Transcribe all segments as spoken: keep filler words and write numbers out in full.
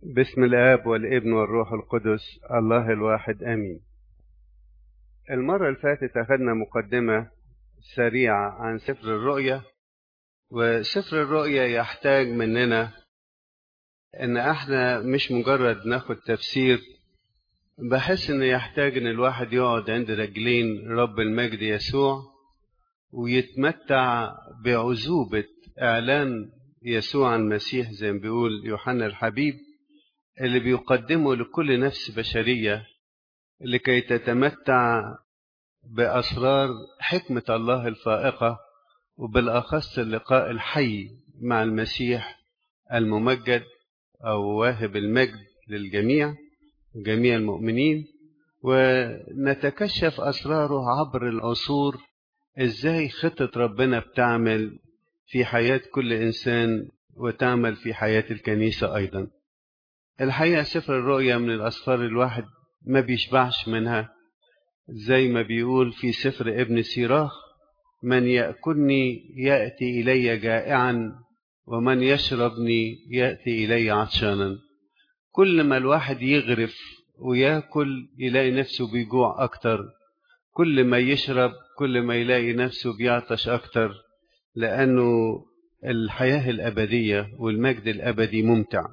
باسم الآب والابن والروح القدس الله الواحد آمين. المرة اللي فاتت أخذنا مقدمة سريعة عن سفر الرؤيا، وسفر الرؤيا يحتاج مننا إن احنا مش مجرد ناخد تفسير، بحس إنه يحتاج إن الواحد يقعد عند رجلين رب المجد يسوع ويتمتع بعذوبة إعلان يسوع المسيح زي ما بيقول يوحنا الحبيب، اللي بيقدمه لكل نفس بشرية لكي تتمتع بأسرار حكمة الله الفائقة، وبالأخص اللقاء الحي مع المسيح الممجد أو واهب المجد للجميع جميع المؤمنين، ونتكشف أسراره عبر العصور، إزاي خطة ربنا بتعمل في حياة كل إنسان وتعمل في حياة الكنيسة أيضا. الحقيقة سفر الرؤيا من الأسفار الواحد ما بيشبعش منها، زي ما بيقول في سفر ابن سيراخ: من يأكلني يأتي إلي جائعا، ومن يشربني يأتي إلي عطشانا. كل ما الواحد يغرف ويأكل يلاقي نفسه بيجوع أكتر، كل ما يشرب كل ما يلاقي نفسه بيعطش أكتر، لأنه الحياة الأبدية والمجد الأبدي ممتع.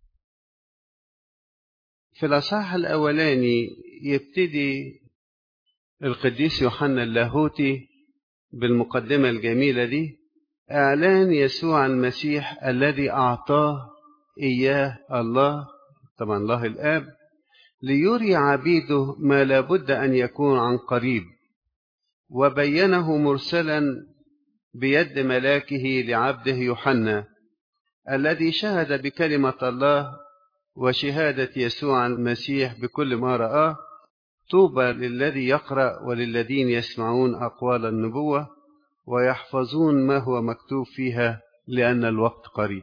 في الأصحاح الأولاني يبتدي القديس يوحنا اللاهوتي بالمقدمة الجميلة دي: إعلان يسوع المسيح الذي أعطاه إياه الله، طبعا الله الآب، ليري عبيده ما لابد أن يكون عن قريب، وبينه مرسلا بيد ملاكه لعبده يوحنا الذي شهد بكلمة الله وشهادة يسوع المسيح بكل ما رآه. طوبى للذي يقرأ وللذين يسمعون أقوال النبوة ويحفظون ما هو مكتوب فيها، لأن الوقت قريب.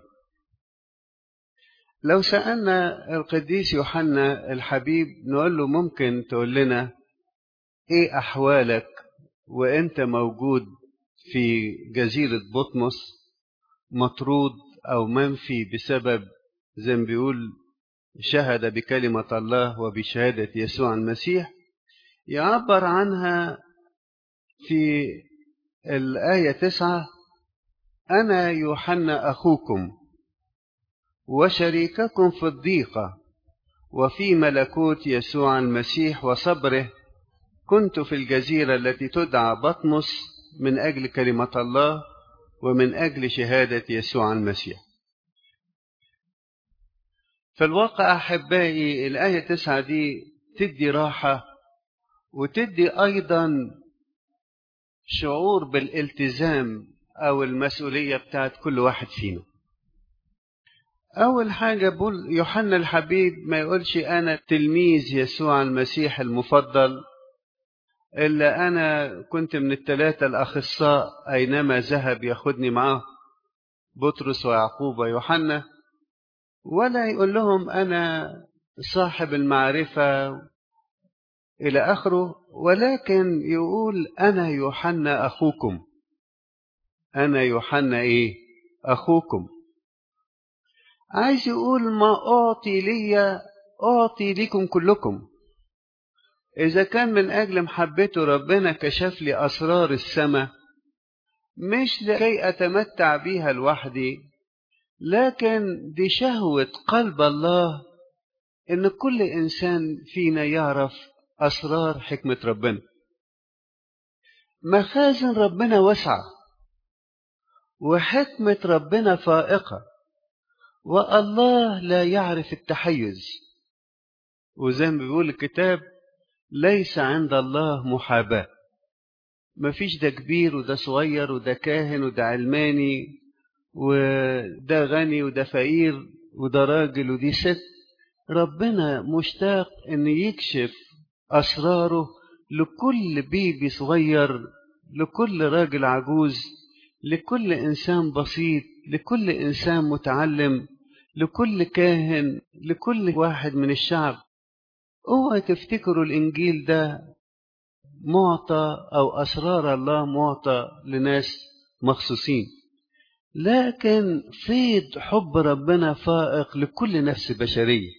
لو سألنا القديس يوحنا الحبيب نقول له: ممكن تقول لنا إيه أحوالك وإنت موجود في جزيرة بطمس مطرود أو منفي بسبب زي ما بيقول شهد بكلمة الله وبشهادة يسوع المسيح؟ يعبر عنها في الآية تسعة: أنا يوحنا أخوكم وشريككم في الضيقة وفي ملكوت يسوع المسيح وصبره، كنت في الجزيرة التي تدعى بطمس من أجل كلمة الله ومن أجل شهادة يسوع المسيح. في الواقع أحبائي الآية تسعة دي تدي راحة وتدي أيضا شعور بالالتزام أو المسؤولية بتاعت كل واحد فينا. أول حاجة بقول يوحنا الحبيب ما يقولش أنا تلميذ يسوع المسيح المفضل، إلا أنا كنت من الثلاثة الأخصاء أينما ذهب ياخدني معاه بطرس ويعقوب ويوحنا، ولا يقول لهم أنا صاحب المعرفة إلى آخره، ولكن يقول أنا يوحنا أخوكم. أنا يوحنا إيه؟ أخوكم. عايز يقول ما أعطي لي أعطي لكم كلكم. إذا كان من أجل محبته ربنا كشف لي أسرار السماء، مش لكي أتمتع بيها لوحدي، لكن دي شهوة قلب الله إن كل إنسان فينا يعرف أسرار حكمة ربنا. مخازن ربنا واسعة وحكمة ربنا فائقة، والله لا يعرف التحيز، وزي ما بيقول الكتاب: ليس عند الله محاباة. مفيش ده كبير وده صغير وده كاهن وده علماني وده غني وده فقير وده راجل ودي ست. ربنا مشتاق ان يكشف اسراره لكل بيبي صغير، لكل راجل عجوز، لكل انسان بسيط، لكل انسان متعلم، لكل كاهن، لكل واحد من الشعب. اوعى تفتكروا الانجيل ده معطى او اسرار الله معطى لناس مخصوصين. لكن فيض حب ربنا فائق لكل نفس بشرية.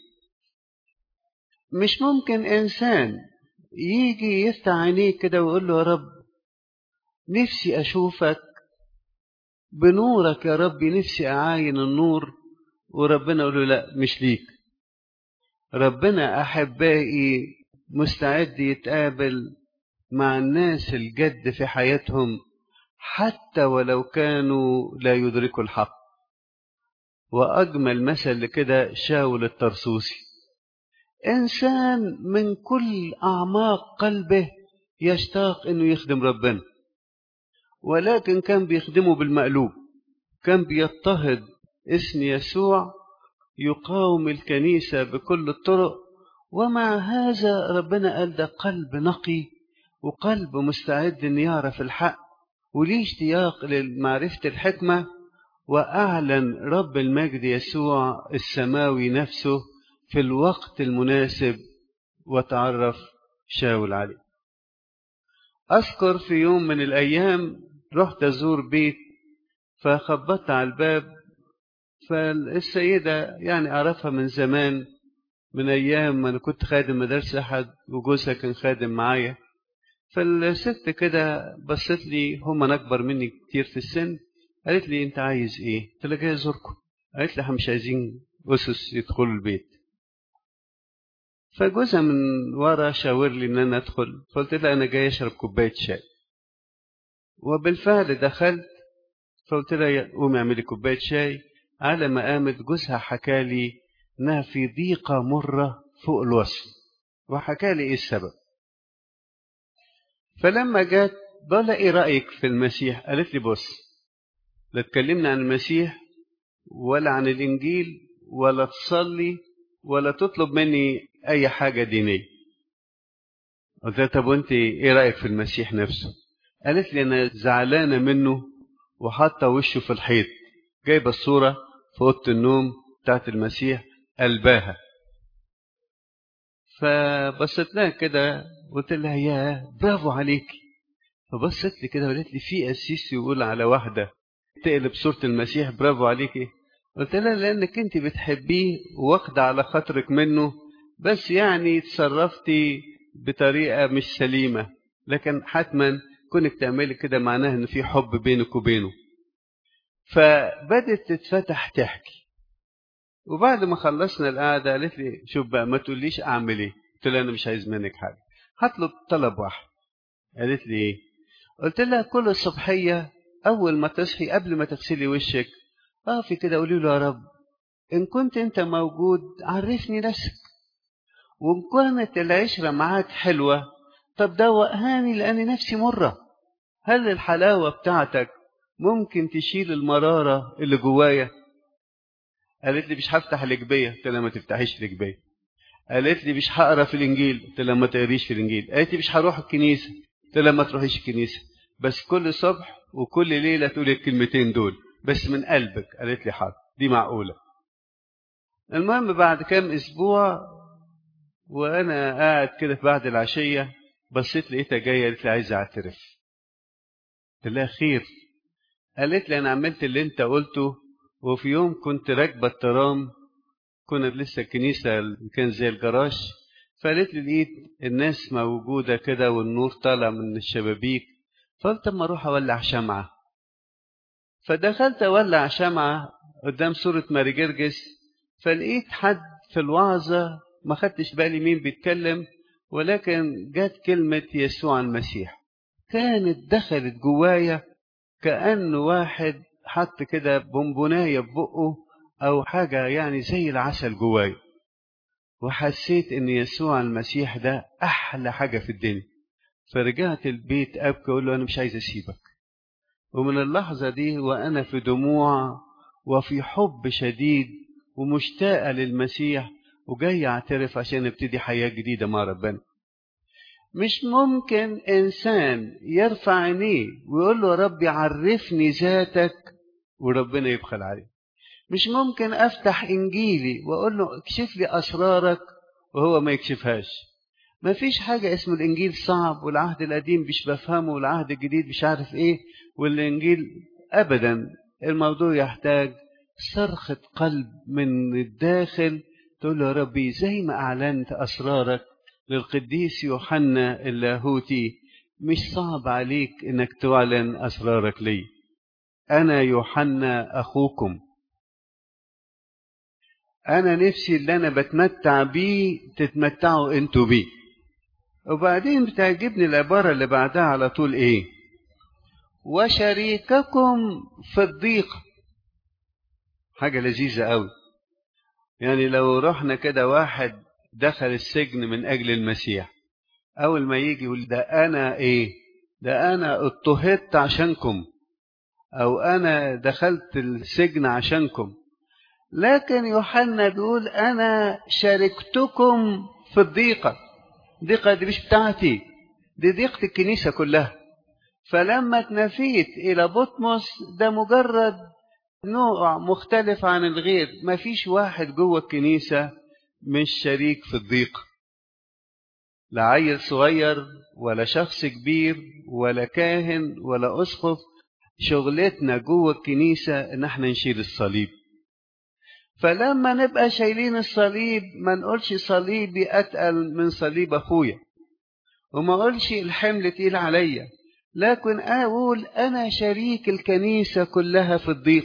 مش ممكن إنسان يجي يفتح عينيه كده ويقول له يا رب نفسي أشوفك بنورك، يا ربي نفسي أعاين النور، وربنا يقول له لا مش ليك. ربنا أحبائي مستعد يتقابل مع الناس الجد في حياتهم حتى ولو كانوا لا يدركوا الحق. وأجمل مثل كده شاول الطرسوسي، إنسان من كل أعماق قلبه يشتاق إنه يخدم ربنا، ولكن كان بيخدمه بالمقلوب، كان بيضطهد اسم يسوع، يقاوم الكنيسة بكل الطرق. ومع هذا ربنا قال ده قلب نقي وقلب مستعد إن يعرف الحق وليه اشتياق لمعرفة الحكمة. وأعلن رب المجد يسوع السماوي نفسه في الوقت المناسب وتعرف شاول عليه. أذكر في يوم من الأيام رحت أزور بيت، فخبطت على الباب، فالسيدة يعني أعرفها من زمان، من أيام ما أنا كنت خادم مدرسة أحد وجوزها كان خادم معايا. فالست كده بصت لي، هم أكبر مني كتير في السن، قالت لي أنت عايز إيه؟ قلت لها جاي أزوركم. قالت لي إحنا مش عايزين أسس يدخلوا البيت. فجوزها من ورا شاور لي إن أنا أدخل، فقلت لها أنا جاي أشرب كوباية شاي. وبالفعل دخلت، فقلت لها قومي اعملي كوباية شاي. على ما قامت جوزها حكى لي إنها في ضيقة مرة فوق الوصف، وحكى لي إيه السبب. فلما جت بقول إيه رأيك في المسيح؟ قالت لي بص، لا تكلمنا عن المسيح ولا عن الإنجيل ولا تصلي ولا تطلب مني أي حاجة دينية. قلت لها طب وأنت إيه رأيك في المسيح نفسه؟ قالت لي أنا زعلانة منه وحاطة وشه في الحيط، جايبة الصورة في أوضة النوم بتاعت المسيح قلباها. فبصت لها كده قلت لها يا برافو عليكي. فبصت لي كده وقالت لي في قسيس يقول على واحدة تقلب صورة المسيح برافو عليكي؟ قلت لها لأنك أنت بتحبيه واخدة على خاطرك منه، بس يعني تصرفتي بطريقة مش سليمة، لكن حتما كونك تعملي كده معناه إن في حب بينك وبينه. فبدت تتفتح تحكي، وبعد ما خلصنا القعدة قالت لي شوف بقى ما تقوليش أعمل إيه. قلت لها أنا مش عايز منك حاجة، هطلب طلب واحد. قالت لي إيه؟ قلت لها كل الصبحية أول ما تصحي قبل ما تغسلي وشك اقفي كده قولي له يا رب إن كنت أنت موجود عرفني نفسك، وإن كانت العشرة معاك حلوة طب دوقهاني لأن نفسي مرة. هل الحلاوة بتاعتك ممكن تشيل المرارة اللي جوايا؟ قالت لي مش هفتح الجبية. قلت لها ما تفتحيش الجبية. قالت لي مش هقرا في الإنجيل. قلت لها ما تقريش في الإنجيل. قالت لي مش هروح الكنيسة. قلت لها ما تروحيش الكنيسة، بس كل صبح وكل ليلة تقولي الكلمتين دول بس من قلبك. قالت لي حاضر، دي معقولة. المهم بعد كام أسبوع وأنا قاعد كده بعد العشية بصيت لقيتها جاية، قالت لي عايزة أعترف. قلت لها خير؟ قالت لي أنا عملت اللي أنت قلته، وفي يوم كنت راكبة الترام، كنا لسه الكنيسة كان زي الجراج، فقالت لي لقيت الناس موجودة كده والنور طالع من الشبابيك، فقلت اما اروح اولع شمعة. فدخلت اولع شمعة قدام صورة ماري جرجس، فلقيت حد في الوعظة ما خدتش بالي مين بيتكلم، ولكن جت كلمة يسوع المسيح، كانت دخلت جوايا كأن واحد حط كده بونبوناية في بقه أو حاجة يعني زي العسل جوايا، وحسيت إن يسوع المسيح ده أحلى حاجة في الدنيا. فرجعت البيت أبكي أقول له أنا مش عايز أسيبك. ومن اللحظة دي وأنا في دموع وفي حب شديد ومشتاقة للمسيح، وجاي أعترف عشان ابتدي حياة جديدة مع ربنا. مش ممكن إنسان يرفع عينيه ويقول له يا ربي عرفني ذاتك وربنا يبخل عليه. مش ممكن أفتح إنجيلي وأقول له اكشف لي أسرارك وهو ما يكشفهاش. ما فيش حاجة اسمه الإنجيل صعب والعهد القديم مش بفهمه والعهد الجديد مش عارف إيه والإنجيل أبدا. الموضوع يحتاج صرخة قلب من الداخل، تقول له يا ربي زي ما أعلنت أسرارك للقديس يوحنا اللاهوتي، مش صعب عليك إنك تعلن أسرارك لي. أنا يوحنا أخوكم، أنا نفسي اللي أنا بتمتع بيه تتمتعوا أنتوا بيه. وبعدين بتعجبني العبارة اللي بعدها على طول إيه؟ وشريككم في الضيق. حاجة لذيذة قوي. يعني لو رحنا كده واحد دخل السجن من أجل المسيح، أول ما يجي يقول ده أنا إيه؟ ده أنا اضطهدت عشانكم، أو أنا دخلت السجن عشانكم. لكن يوحنا بيقول أنا شاركتكم في الضيقة. الضيقة دي مش بتاعتي، دي ضيقة الكنيسة كلها. فلما اتنفيت إلى بطمس ده مجرد نوع مختلف عن الغير، ما فيش واحد جوه الكنيسة مش شريك في الضيق، لا عيل صغير ولا شخص كبير ولا كاهن ولا أسقف. شغلتنا جوه الكنيسة إن احنا نشيل الصليب. فلما نبقى شايلين الصليب ما نقولش صليبي أتقل من صليب أخويا، وما أقولش الحمل تقيل عليا، لكن أقول أنا شريك الكنيسة كلها في الضيق.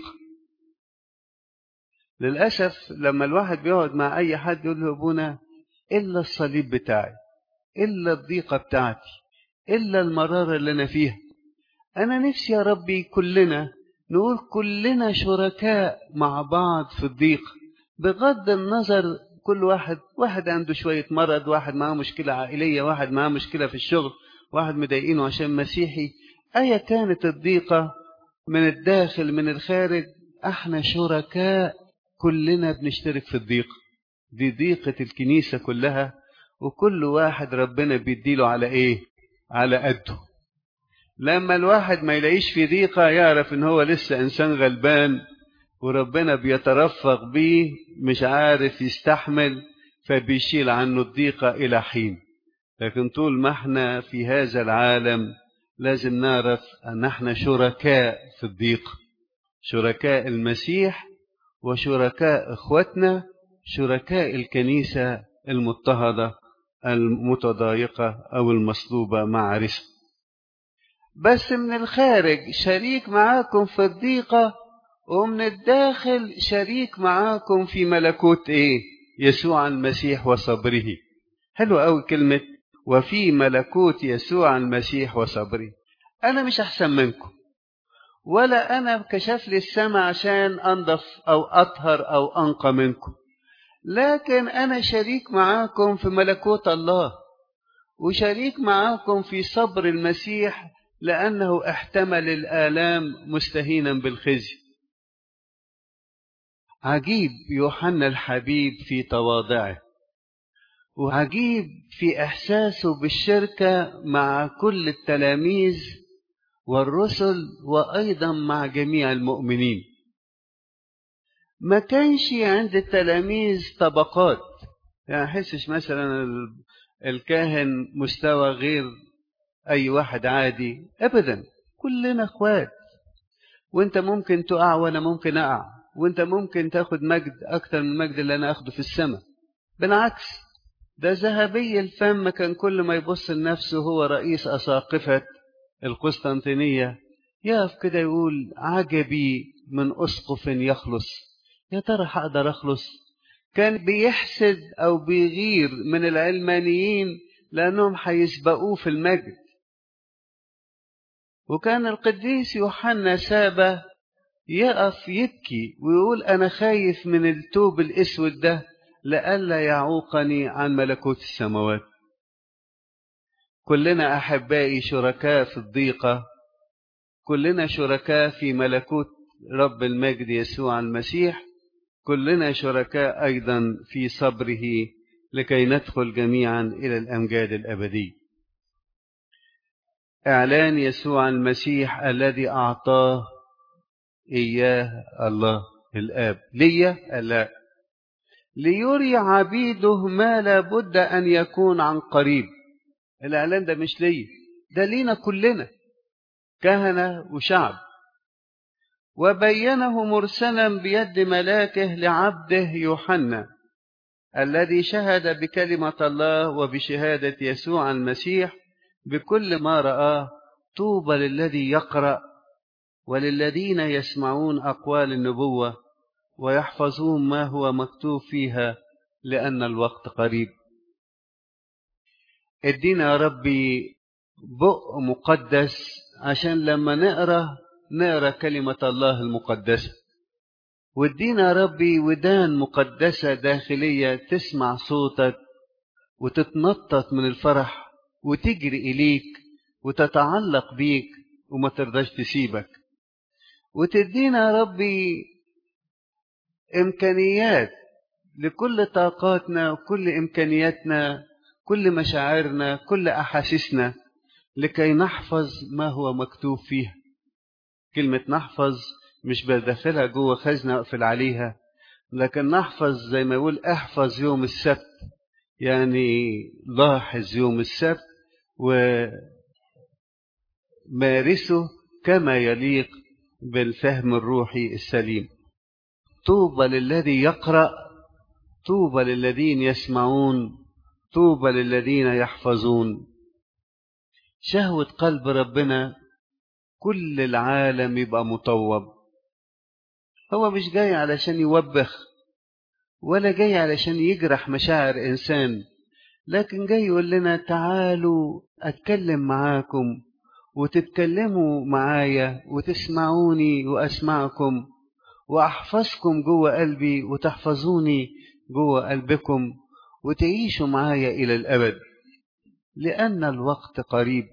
للأسف لما الواحد بيقعد مع أي حد يقول له أبونا إلا الصليب بتاعي، إلا الضيقة بتاعتي، إلا المرارة اللي أنا فيها. أنا نفسي يا ربي كلنا نقول كلنا شركاء مع بعض في الضيق، بغض النظر كل واحد واحد عنده شوية مرض، واحد معاه مشكلة عائلية، واحد معاه مشكلة في الشغل، واحد مضايقينه عشان مسيحي. أيا كانت الضيقة من الداخل من الخارج، احنا شركاء، كلنا بنشترك في الضيق دي. ضيقة الكنيسة كلها، وكل واحد ربنا بيديله على ايه؟ على قده. لما الواحد ما يلاقيش في ضيقة يعرف ان هو لسه انسان غلبان، وربنا بيترفق بيه مش عارف يستحمل، فبيشيل عنه الضيقة الى حين. لكن طول ما احنا في هذا العالم لازم نعرف ان احنا شركاء في الضيق، شركاء المسيح وشركاء اخوتنا، شركاء الكنيسة المضطهدة المتضايقة او المصلوبة مع رزق. بس من الخارج شريك معاكم في الضيقة، ومن الداخل شريك معاكم في ملكوت ايه؟ يسوع المسيح وصبره. حلو قوي كلمة وفي ملكوت يسوع المسيح وصبره. انا مش احسن منكم، ولا أنا كشف لي السماء عشان أنضف أو أطهر أو أنقى منكم، لكن أنا شريك معاكم في ملكوت الله، وشريك معاكم في صبر المسيح لأنه احتمل الآلام مستهينا بالخزي. عجيب يوحنا الحبيب في تواضعه، وعجيب في إحساسه بالشركة مع كل التلاميذ والرسل، وأيضا مع جميع المؤمنين. ما كانش عند التلاميذ طبقات، يعني حسش مثلا الكاهن مستوى غير أي واحد عادي، أبدا. كلنا أخوات، وانت ممكن تقع وانا ممكن أقع، وانت ممكن تاخد مجد أكتر من المجد اللي أنا أخده في السماء. بالعكس، ده ذهبي الفم كان كل ما يبص لنفسه هو رئيس أساقفة القسطنطينية يقف كده يقول عجبي من أسقف يخلص، يا ترى هقدر أخلص؟ كان بيحسد أو بيغير من العلمانيين لأنهم هيسبقوه في المجد. وكان القديس يوحنا سابا يقف يبكي ويقول أنا خايف من التوب الأسود ده لئلا يعوقني عن ملكوت السماوات. كلنا أحبائي شركاء في الضيقة، كلنا شركاء في ملكوت رب المجد يسوع المسيح، كلنا شركاء أيضا في صبره لكي ندخل جميعا إلى الأمجاد الأبدية. إعلان يسوع المسيح الذي أعطاه إياه الله الآب ليا لا ليري عبيده ما لا بد أن يكون عن قريب. الإعلان ده مش لي، ده لينا كلنا كهنة وشعب. وبينه مرسلا بيد ملاكه لعبده يوحنا الذي شهد بكلمة الله وبشهادة يسوع المسيح بكل ما رآه. طوبى للذي يقرأ وللذين يسمعون أقوال النبوة ويحفظون ما هو مكتوب فيها لأن الوقت قريب. ادينا يا ربي بق مقدس عشان لما نقرأ نقرأ كلمة الله المقدسة، وادينا يا ربي ودان مقدسة داخلية تسمع صوتك وتتنطط من الفرح وتجري إليك وتتعلق بيك وما ترضاش تسيبك. وتدينا يا ربي إمكانيات لكل طاقاتنا وكل إمكانياتنا كل مشاعرنا كل أحاسيسنا لكي نحفظ ما هو مكتوب فيها. كلمة نحفظ مش بدخلها جوه خزنة أقفل عليها، لكن نحفظ زي ما يقول احفظ يوم السبت، يعني لاحظ يوم السبت ومارسه كما يليق بالفهم الروحي السليم. طوبى للذي يقرأ، طوبى للذين يسمعون، طوبى للذين يحفظون. شهوة قلب ربنا كل العالم يبقى مطوب. هو مش جاي علشان يوبخ ولا جاي علشان يجرح مشاعر إنسان، لكن جاي يقول لنا تعالوا أتكلم معاكم وتتكلموا معايا وتسمعوني وأسمعكم وأحفظكم جوه قلبي وتحفظوني جوه قلبكم وتعيشوا معايا إلى الأبد لأن الوقت قريب.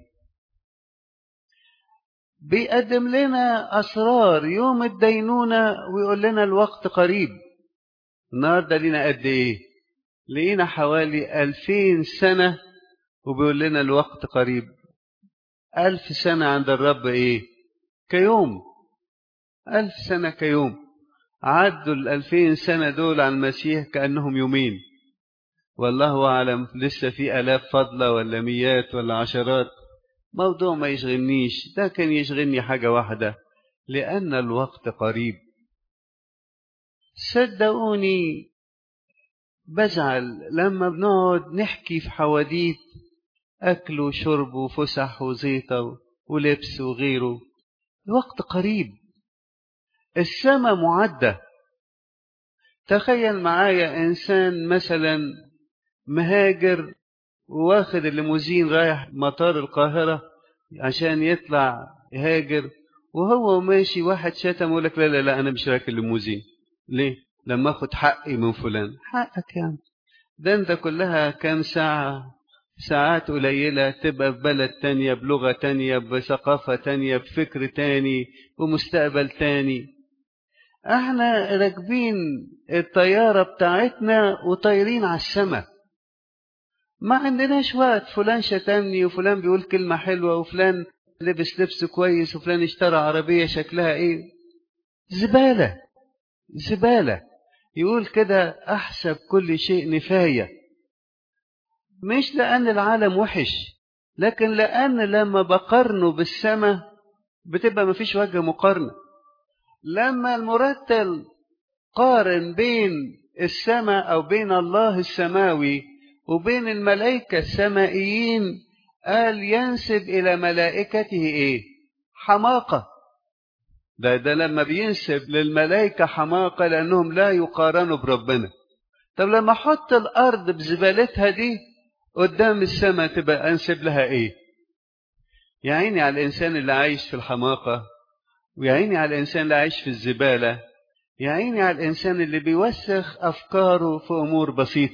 بيقدم لنا أسرار يوم الدينونة ويقول لنا الوقت قريب. النهارده لينا قد إيه؟ لينا حوالي ألفين سنة وبيقول لنا الوقت قريب. ألف سنة عند الرب إيه؟ كيوم. ألف سنة كيوم. عدوا الألفين سنة دول على المسيح كأنهم يومين، والله أعلم لسه في آلاف فضلة ولا ميات ولا عشرات. موضوع ما يشغلنيش، ده كان يشغلني حاجة واحدة، لأن الوقت قريب. صدقوني بزعل لما بنقعد نحكي في حواديت أكل وشرب وفسح وزيطة ولبس وغيره. الوقت قريب، السماء معدة. تخيل معايا إنسان مثلا مهاجر واخد الليموزين رايح مطار القاهرة عشان يطلع يهاجر، وهو ماشي واحد شتم يقول لك لا لا لا أنا مش راكب الليموزين. ليه؟ لما أخد حقي من فلان. حقك يعني ده أنت كلها كام ساعة، ساعات قليلة تبقى في بلد تانية بلغة تانية بثقافة تانية بفكر تاني ومستقبل تاني. احنا راكبين الطيارة بتاعتنا وطايرين على السماء، ما عندناش وقت فلان شتمني وفلان بيقول كلمة حلوة وفلان لبس لبس كويس وفلان اشترى عربية شكلها ايه. زبالة زبالة. يقول كده احسب كل شيء نفاية، مش لأن العالم وحش، لكن لأن لما بقارنه بالسماء بتبقى مفيش وجه مقارنة. لما المرتل قارن بين السماء أو بين الله السماوي وبين الملائكة السمائيين قال ينسب إلى ملائكته إيه؟ حماقة. ده, ده لما بينسب للملائكة حماقة لأنهم لا يقارنوا بربنا. طب لما حط الأرض بزبالتها دي قدام السماء تبقى أنسب لها إيه؟ يعيني على الإنسان اللي عايش في الحماقة، ويعيني على الإنسان اللي عايش في الزبالة، يعيني على الإنسان اللي بيوسخ أفكاره في أمور بسيطة.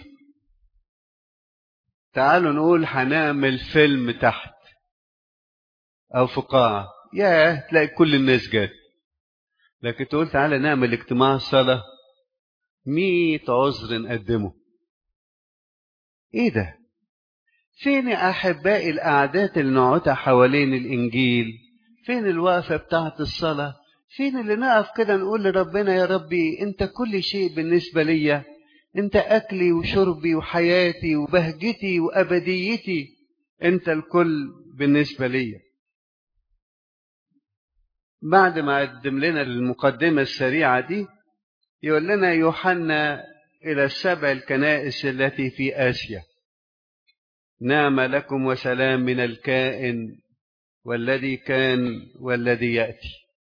تعالوا نقول هنعمل فيلم تحت أو في قاعة، ياه تلاقي كل الناس جات. لكن تقول تعالى نعمل اجتماع صلاة، مية عذر نقدمه. إيه ده؟ فين يا أحبائي القعدات اللي نقعدها حوالين الإنجيل؟ فين الوقفة بتاعت الصلاة؟ فين اللي نقف كده نقول لربنا يا ربي أنت كل شيء بالنسبة ليا، أنت أكلي وشربي وحياتي وبهجتي وأبديتي، أنت الكل بالنسبة ليا. بعد ما قدم لنا المقدمة السريعة دي يقول لنا يوحنا إلى السبع الكنائس التي في آسيا: نعم لكم وسلام من الكائن والذي كان والذي يأتي.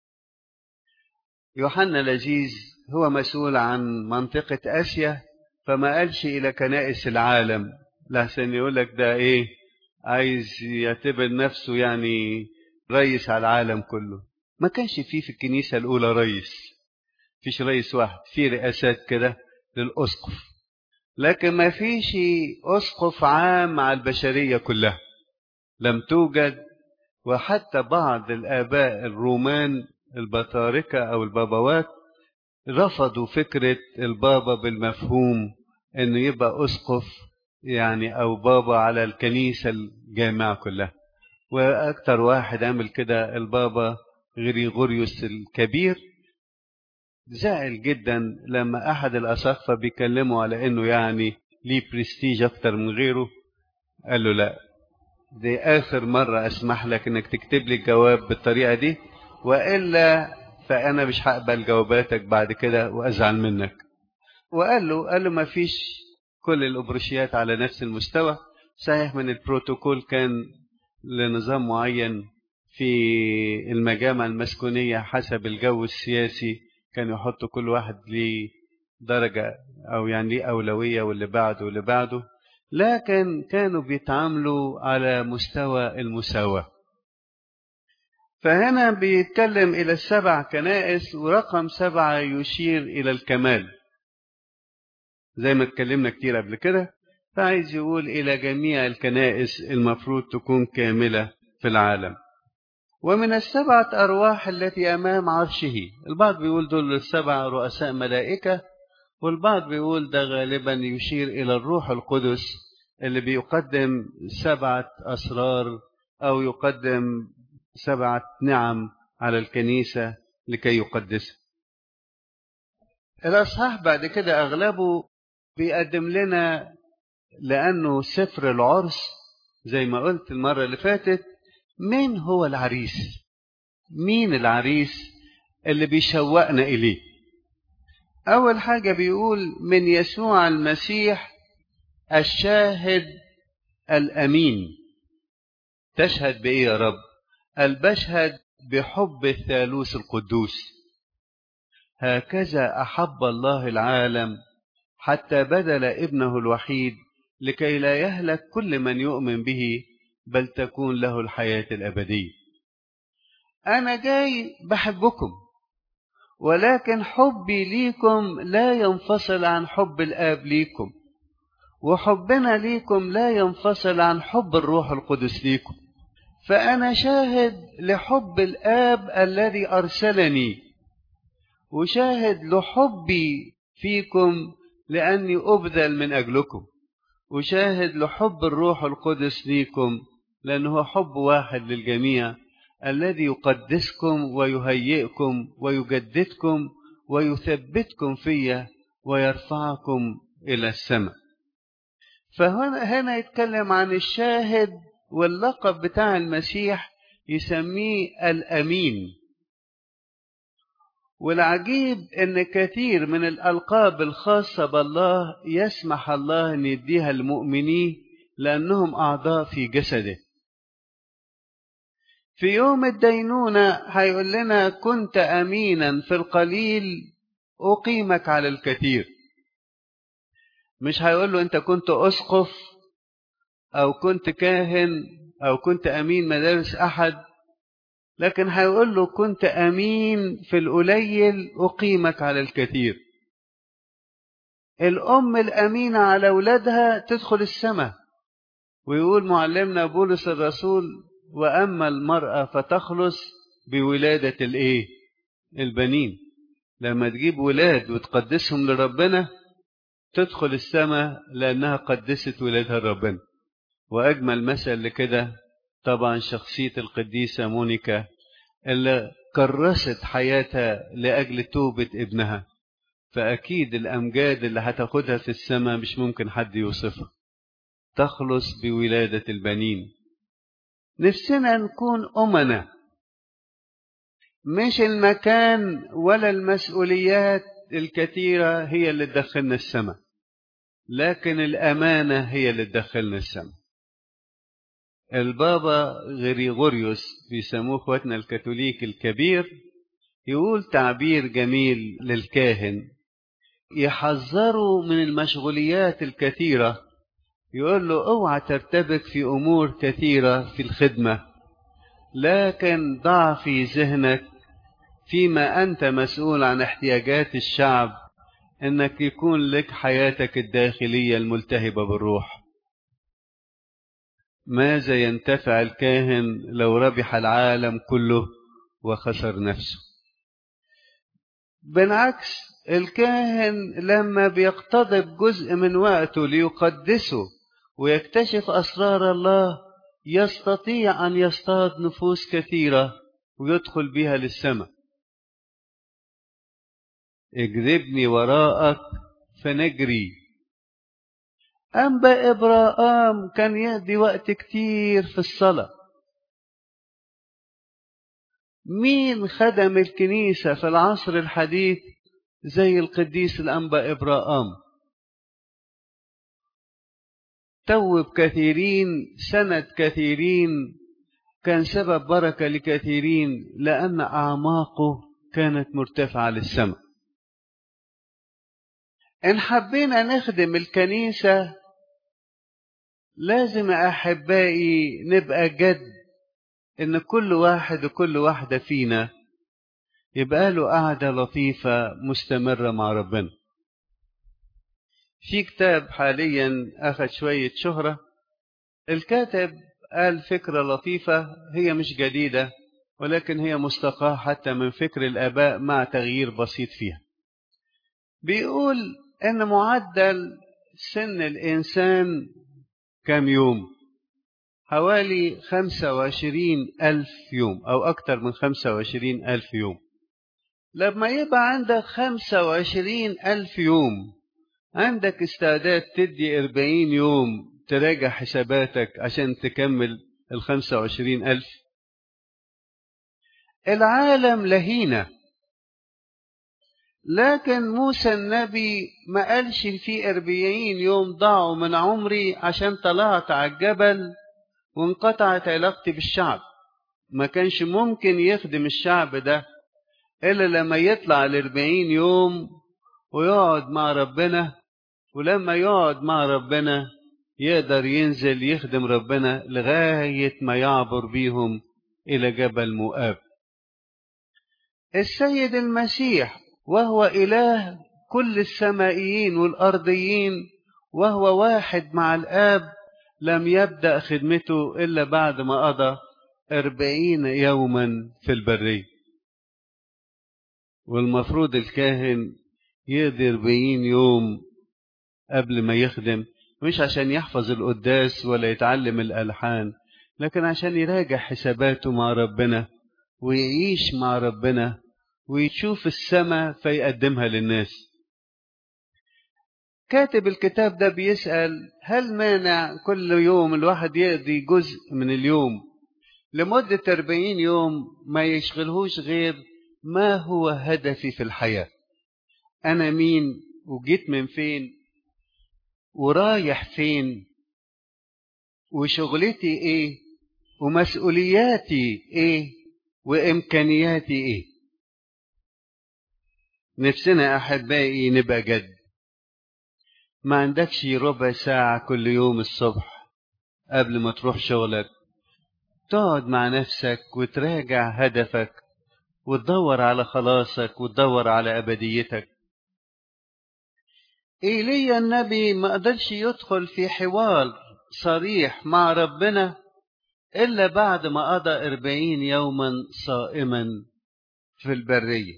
يوحنا لذيذ، هو مسؤول عن منطقة آسيا، فما قالش إلى كنائس العالم، لحسن يقول لك ده إيه، عايز يعتبر نفسه يعني رئيس على العالم كله. ما كانش فيه في الكنيسة الأولى رئيس، فيش رئيس واحد، في رئاسات كده للأسقف، لكن ما فيش أسقف عام على البشرية كلها، لم توجد. وحتى بعض الآباء الرومان البطاركة أو البابوات رفضوا فكرة البابا بالمفهوم أنه يبقى أسقف يعني أو بابا على الكنيسة الجامعة كلها. وأكتر واحد عمل كده البابا غريغوريوس الكبير، زعل جدا لما أحد الأساقفة بيكلموا على أنه يعني ليه برستيج أكتر من غيره. قال له لا، دي آخر مرة أسمح لك أنك تكتب لي الجواب بالطريقة دي، وإلا فأنا مش هقبل جواباتك بعد كده وأزعل منك. وقال له قال له ما فيش كل الأبروشيات على نفس المستوى. صحيح من البروتوكول كان لنظام معين في المجامع المسكونية حسب الجو السياسي، كانوا يحطوا كل واحد ليه درجة أو يعني ليه أولوية واللي بعده واللي بعده، لكن كانوا بيتعاملوا على مستوى المساواة. فهنا بيتكلم إلى السبع كنائس، ورقم سبعة يشير إلى الكمال زي ما اتكلمنا كتير قبل كده، فعايز يقول إلى جميع الكنائس المفروض تكون كاملة في العالم. ومن السبعة أرواح التي أمام عرشه، البعض بيقول دول السبع رؤساء ملائكة، والبعض بيقول ده غالبا يشير إلى الروح القدس اللي بيقدم سبعة أسرار أو يقدم سبعة نعم على الكنيسة لكي يقدسها. الأصحاح بعد كده أغلبه بيقدم لنا، لأنه سفر العرس زي ما قلت المرة اللي فاتت، مين هو العريس، مين العريس اللي بيشوقنا إليه. أول حاجة بيقول من يسوع المسيح الشاهد الأمين. تشهد بإيه يا رب؟ قال بشهد بحب الثالوث القدوس. هكذا أحب الله العالم حتى بذل ابنه الوحيد لكي لا يهلك كل من يؤمن به بل تكون له الحياة الأبدية. أنا جاي بحبكم، ولكن حبي ليكم لا ينفصل عن حب الآب ليكم، وحبنا ليكم لا ينفصل عن حب الروح القدس ليكم. فأنا شاهد لحب الآب الذي أرسلني، وشاهد لحبي فيكم لأني أبذل من أجلكم، وشاهد لحب الروح القدس ليكم لأنه حب واحد للجميع الذي يقدسكم ويهيئكم ويجددكم ويثبتكم فيه ويرفعكم إلى السماء. فهنا هنا يتكلم عن الشاهد، واللقب بتاع المسيح يسميه الأمين. والعجيب ان كثير من الألقاب الخاصة بالله يسمح الله ان يديها المؤمنين لأنهم أعضاء في جسده. في يوم الدينونة هيقول لنا كنت أمينا في القليل أقيمك على الكثير. مش هيقول له أنت كنت أسقف أو كنت كاهن أو كنت أمين مدارس أحد، لكن هيقول له كنت أمين في القليل أقيمك على الكثير. الأم الأمينة على أولادها تدخل السماء، ويقول معلمنا بولس الرسول وأما المرأة فتخلص بولادة الإيه؟ البنين. لما تجيب ولاد وتقدسهم لربنا تدخل السماء لأنها قدست ولادها لربنا. وأجمل مثل لكده طبعا شخصية القديسة مونيكا اللي كرست حياتها لأجل توبة ابنها، فأكيد الأمجاد اللي هتاخدها في السماء مش ممكن حد يوصفها. تخلص بولادة البنين. نفسنا نكون أمنا، مش المكان ولا المسؤوليات الكثيرة هي اللي تدخلنا السماء، لكن الأمانة هي اللي تدخلنا السماء. البابا غريغوريوس بيسموه اخواتنا الكاثوليك الكبير، يقول تعبير جميل للكاهن، يحذره من المشغوليات الكثيرة، يقول له اوعى ترتبك في أمور كثيرة في الخدمة، لكن ضع في ذهنك فيما أنت مسؤول عن احتياجات الشعب أنك يكون لك حياتك الداخلية الملتهبة بالروح. ماذا ينتفع الكاهن لو ربح العالم كله وخسر نفسه؟ بالعكس، الكاهن لما بيقتضب جزء من وقته ليقدسه ويكتشف أسرار الله يستطيع أن يصطاد نفوس كثيرة ويدخل بها للسماء. اجذبني وراءك فنجري. أنبا إبراهام كان يقضي وقت كتير في الصلاة. مين خدم الكنيسة في العصر الحديث زي القديس الأنبا إبراهام؟ توب كثيرين، سند كثيرين، كان سبب بركة لكثيرين لأن أعماقه كانت مرتفعة للسماء. إن حبينا نخدم الكنيسة لازم أحبائي نبقى جد، إن كل واحد وكل واحدة فينا يبقى له قعدة لطيفة مستمرة مع ربنا. في كتاب حاليا أخذ شوية شهرة، الكاتب قال فكرة لطيفة هي مش جديدة ولكن هي مستقاة حتى من فكر الآباء مع تغيير بسيط فيها. بيقول إن معدل سن الإنسان كم يوم؟ حوالي خمسة وعشرين ألف يوم أو أكتر من خمسة وعشرين ألف يوم. لما يبقى عندك خمسة وعشرين ألف يوم عندك استعداد تدي أربعين يوم تراجع حساباتك عشان تكمل الخمسة وعشرين ألف؟ العالم لهينة، لكن موسى النبي ما قالش في أربعين يوم ضاعوا من عمري عشان طلعت على الجبل وانقطعت علاقتي بالشعب. ما كانش ممكن يخدم الشعب ده إلا لما يطلع الأربعين يوم ويقعد مع ربنا، ولما يقعد مع ربنا يقدر ينزل يخدم ربنا لغاية ما يعبر بيهم إلى جبل مؤاب. السيد المسيح وهو إله كل السمائيين والأرضيين وهو واحد مع الآب لم يبدأ خدمته إلا بعد ما قضى أربعين يوما في البرية. والمفروض الكاهن يقضي أربعين يوم قبل ما يخدم، مش عشان يحفظ القداس ولا يتعلم الألحان، لكن عشان يراجع حساباته مع ربنا ويعيش مع ربنا ويشوف السماء فيقدمها للناس. كاتب الكتاب ده بيسأل هل مانع كل يوم الواحد يقضي جزء من اليوم لمدة أربعين يوم ما يشغلهوش غير ما هو هدفي في الحياة؟ أنا مين وجيت من فين ورايح فين وشغلتي إيه ومسؤولياتي إيه وإمكانياتي إيه؟ نفسنا أحبائي نبقى جد. ما عندكش ربع ساعة كل يوم الصبح قبل ما تروح شغلك تقعد مع نفسك وتراجع هدفك وتدور على خلاصك وتدور على أبديتك؟ إيليا النبي ما قدرش يدخل في حوار صريح مع ربنا إلا بعد ما قضى أربعين يوما صائما في البرية.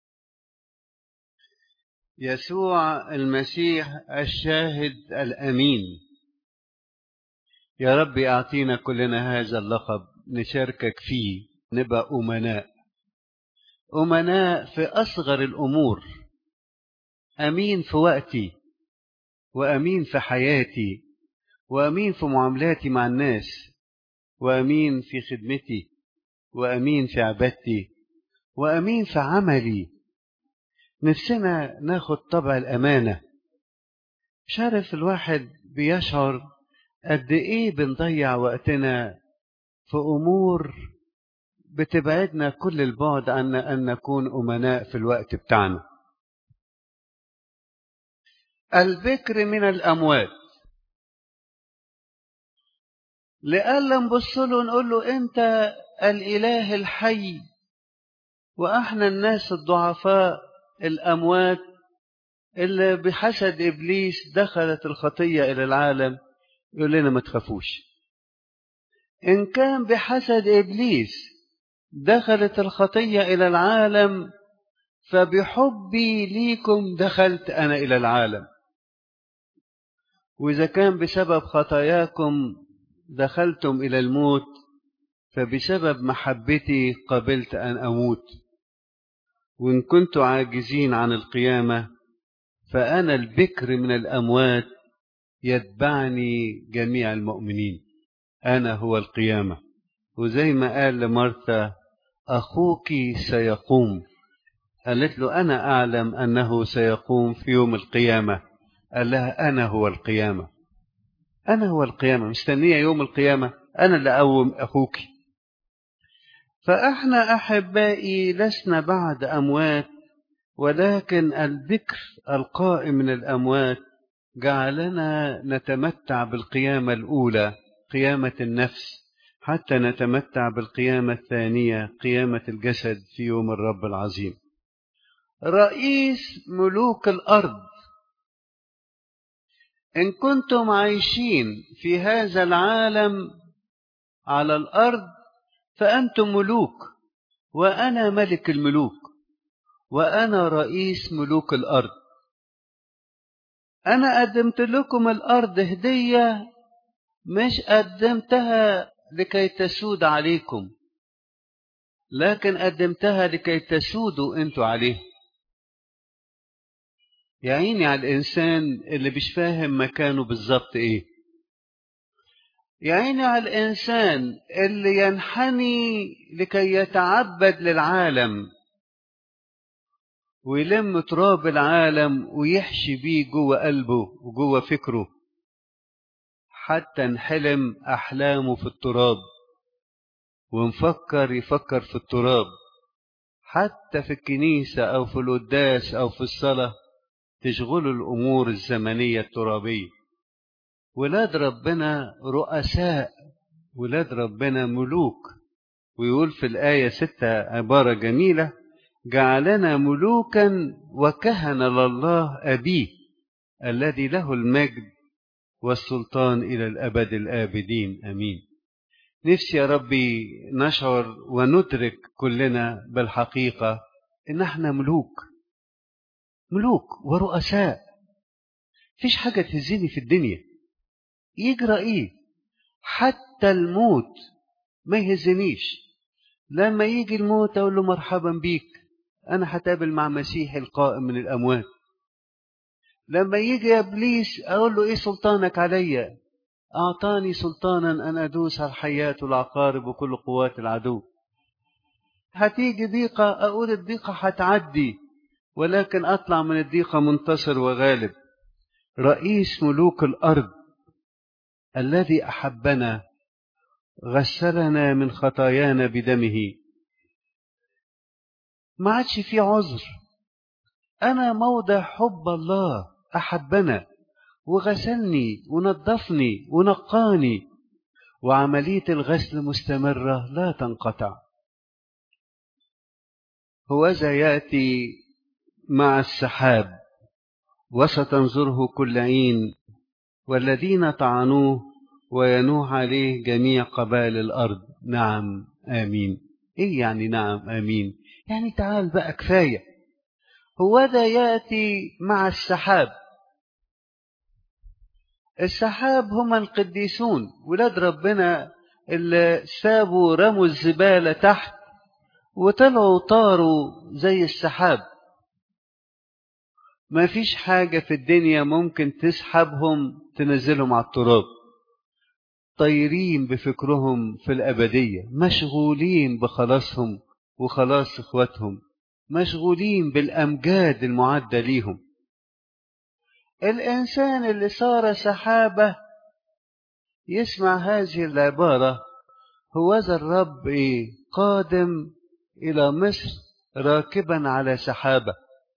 يسوع المسيح الشاهد الأمين، يا رب أعطينا كلنا هذا اللقب نشاركك فيه، نبقى أمناء أمناء في أصغر الأمور، أمين في وقتي وأمين في حياتي وأمين في معاملاتي مع الناس وأمين في خدمتي وأمين في عبادتي وأمين في عملي. نفسنا ناخد طبع الأمانة. مش عارف الواحد بيشعر قد إيه بنضيع وقتنا في أمور بتبعدنا كل البعد عن أن نكون أمناء في الوقت بتاعنا. البكر من الأموات، لألا نبص له نقول له أنت الإله الحي وإحنا الناس الضعفاء الأموات اللي بحسد إبليس دخلت الخطية إلى العالم. يقول لنا ما تخافوش، إن كان بحسد إبليس دخلت الخطية إلى العالم فبحبي ليكم دخلت أنا إلى العالم. وإذا كان بسبب خطاياكم دخلتم إلى الموت فبسبب محبتي قبلت أن أموت. وإن كنت عاجزين عن القيامة فأنا البكر من الأموات يتبعني جميع المؤمنين. أنا هو القيامة. وزي ما قال لمرثا أخوك سيقوم، قالت له أنا أعلم أنه سيقوم في يوم القيامة. قال لها أنا هو القيامة، أنا هو القيامة، مستنية يوم القيامة، أنا اللي أقوم أخوك. فإحنا أحبائي لسنا بعد أموات، ولكن البكر القائم من الأموات جعلنا نتمتع بالقيامة الأولى، قيامة النفس، حتى نتمتع بالقيامة الثانية، قيامة الجسد في يوم الرب العظيم. رئيس ملوك الأرض، إن كنتم عايشين في هذا العالم على الأرض فأنتم ملوك، وأنا ملك الملوك، وأنا رئيس ملوك الأرض. أنا قدمت لكم الأرض هدية، مش قدمتها لكي تسود عليكم، لكن قدمتها لكي تسودوا أنتوا عليه. يا عيني على الإنسان اللي مش فاهم مكانه بالظبط إيه. يا عيني على الإنسان اللي ينحني لكي يتعبد للعالم ويلم تراب العالم ويحشي بيه جوه قلبه وجوه فكره، حتى انحلم أحلامه في التراب ونفكر يفكر في التراب. حتى في الكنيسة أو في القداس أو في الصلاة تشغلوا الأمور الزمنية الترابية. ولاد ربنا رؤساء، ولاد ربنا ملوك. ويقول في الآية ستة عبارة جميلة: جعلنا ملوكا وكهنة لله أبيه الذي له المجد والسلطان إلى الأبد الآبدين، أمين. نفسي يا ربي نشعر وندرك كلنا بالحقيقة إن احنا ملوك، ملوك ورؤساء. فيش حاجة تهزني في الدنيا، يجرى إيه، حتى الموت ما يهزنيش. لما يجي الموت أقول له مرحبا بيك، أنا هتقابل مع مسيح القائم من الأموات. لما يجي إبليس أقول له إيه سلطانك عليا؟ أعطاني سلطانا أن أدوس على الحياة والعقارب وكل قوات العدو. هتيجي ضيقة أقول الضيقة هتعدي، ولكن أطلع من الضيقة منتصر وغالب. رئيس ملوك الأرض الذي أحبنا غسلنا من خطايانا بدمه، ما عادش في عذر. أنا موضع حب الله، أحبنا وغسلني ونظفني ونقاني، وعملية الغسل مستمرة لا تنقطع. هوذا يأتي مع السحاب وستنظره كل عين، والذين طعنوه وينوح عليه جميع قبائل الأرض. نعم آمين. إيه يعني نعم آمين؟ يعني تعال بقى كفاية. هوذا يأتي مع السحاب. السحاب هم القديسون، ولاد ربنا اللي سابوا رموا الزبالة تحت وطلعوا طاروا زي السحاب. ما فيش حاجة في الدنيا ممكن تسحبهم تنزلهم على التراب. طايرين بفكرهم في الأبدية، مشغولين بخلاصهم وخلاص إخواتهم، مشغولين بالأمجاد المعدة ليهم. الإنسان اللي صار سحابة يسمع هذه العبارة: هوذا الرب إيه قادم إلى مصر راكبا على سحابة.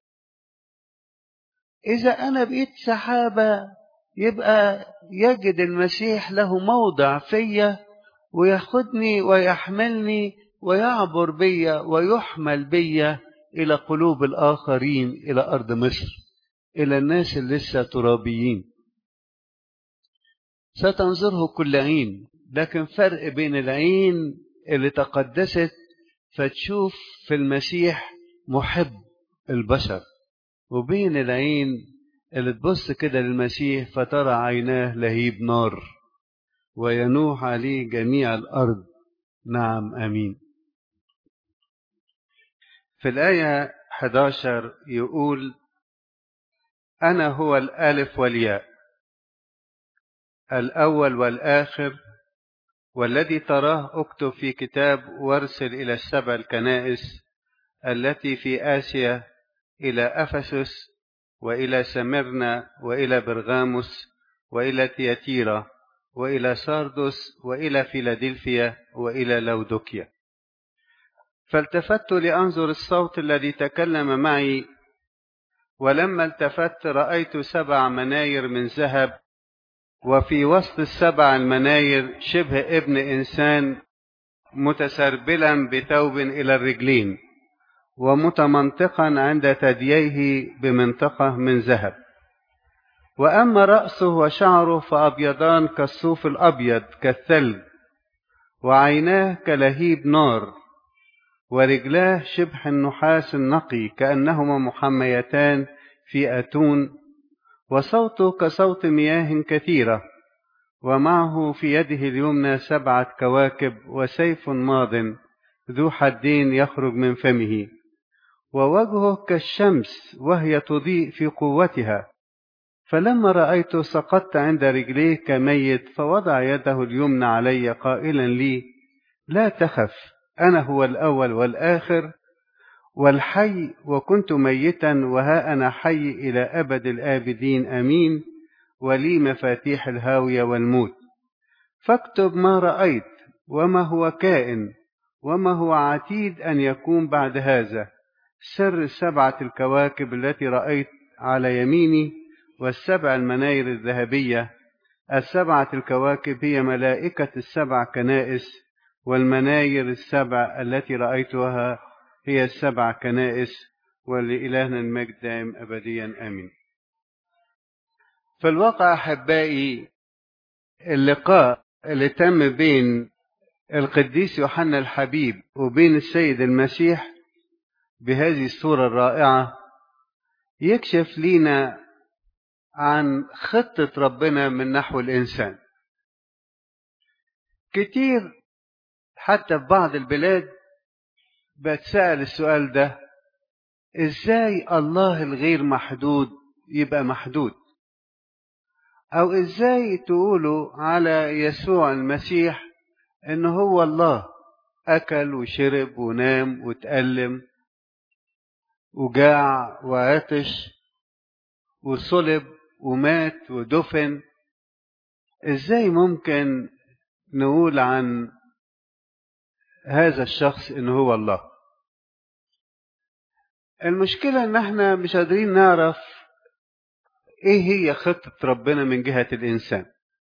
إذا أنا بقيت سحابة يبقى يجد المسيح له موضع فيا، وياخدني ويحملني ويعبر بيا ويحمل بيا إلى قلوب الآخرين، إلى أرض مصر، إلى الناس اللي لسه ترابيين. ستنظره كل عين، لكن فرق بين العين اللي تقدست فتشوف في المسيح محب البشر، وبين العين اللي تبص كده للمسيح فترى عيناه لهيب نار وينوح عليه جميع الأرض. نعم آمين. في الآية إحدى عشر يقول: أنا هو الألف والياء، الأول والآخر، والذي تراه اكتب في كتاب وارسل إلى السبع الكنائس التي في آسيا، إلى أفسس وإلى سمرنا وإلى برغاموس وإلى تياتيرا وإلى ساردس وإلى فيلادلفيا وإلى لودوكيا. فالتفت لأنظر الصوت الذي تكلم معي، ولما التفت رأيت سبع مناير من ذهب، وفي وسط السبع المناير شبه ابن إنسان متسربلا بثوب إلى الرجلين، ومتمنطقا عند ثدييه بمنطقة من ذهب. وأما رأسه وشعره فأبيضان كالصوف الأبيض كالثلج، وعيناه كلهيب نار، ورجلاه شبه النحاس النقي كأنهما محميتان في أتون، وصوته كصوت مياه كثيرة، ومعه في يده اليمنى سبعة كواكب، وسيف ماض ذو حدين يخرج من فمه، ووجهه كالشمس وهي تضيء في قوتها. فلما رأيته سقطت عند رجليه كميت، فوضع يده اليمنى علي قائلا لي: لا تخف، أنا هو الأول والآخر والحي، وكنت ميتا وها أنا حي إلى أبد الآبدين، أمين، ولي مفاتيح الهاوية والموت. فاكتب ما رأيت وما هو كائن وما هو عتيد أن يكون بعد هذا، سر السبعة الكواكب التي رأيت على يميني، والسبع المناير الذهبية. السبعة الكواكب هي ملائكة السبع كنائس، والمناير السبع التي رأيتها هي السبع كنائس. ولإلهنا المجد دائم أبديا آمين. في الواقع أحبائي، اللقاء اللي تم بين القديس يوحنا الحبيب وبين السيد المسيح بهذه الصورة الرائعة يكشف لنا عن خطة ربنا من نحو الإنسان. كتير حتى في بعض البلاد بتسأل السؤال ده: إزاي الله الغير محدود يبقى محدود؟ أو إزاي تقولوا على يسوع المسيح إنه هو الله، أكل وشرب ونام وتألم وجاع وعطش وصلب ومات ودفن؟ إزاي ممكن نقول عن هذا الشخص إنه هو الله؟ المشكلة إن احنا مش قادرين نعرف إيه هي خطة ربنا من جهة الإنسان.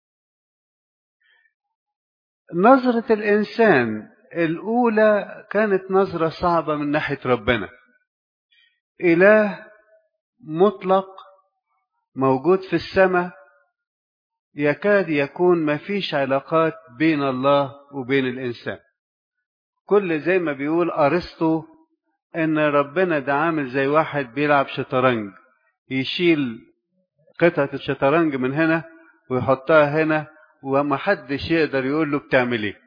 نظرة الإنسان الأولى كانت نظرة صعبة من ناحية ربنا. إله مطلق موجود في السماء، يكاد يكون مفيش علاقات بين الله وبين الإنسان. كل زي ما بيقول أرسطو إن ربنا ده عامل زي واحد بيلعب شطرنج، يشيل قطعة الشطرنج من هنا ويحطها هنا ومحدش يقدر يقول له بتعمل ايه.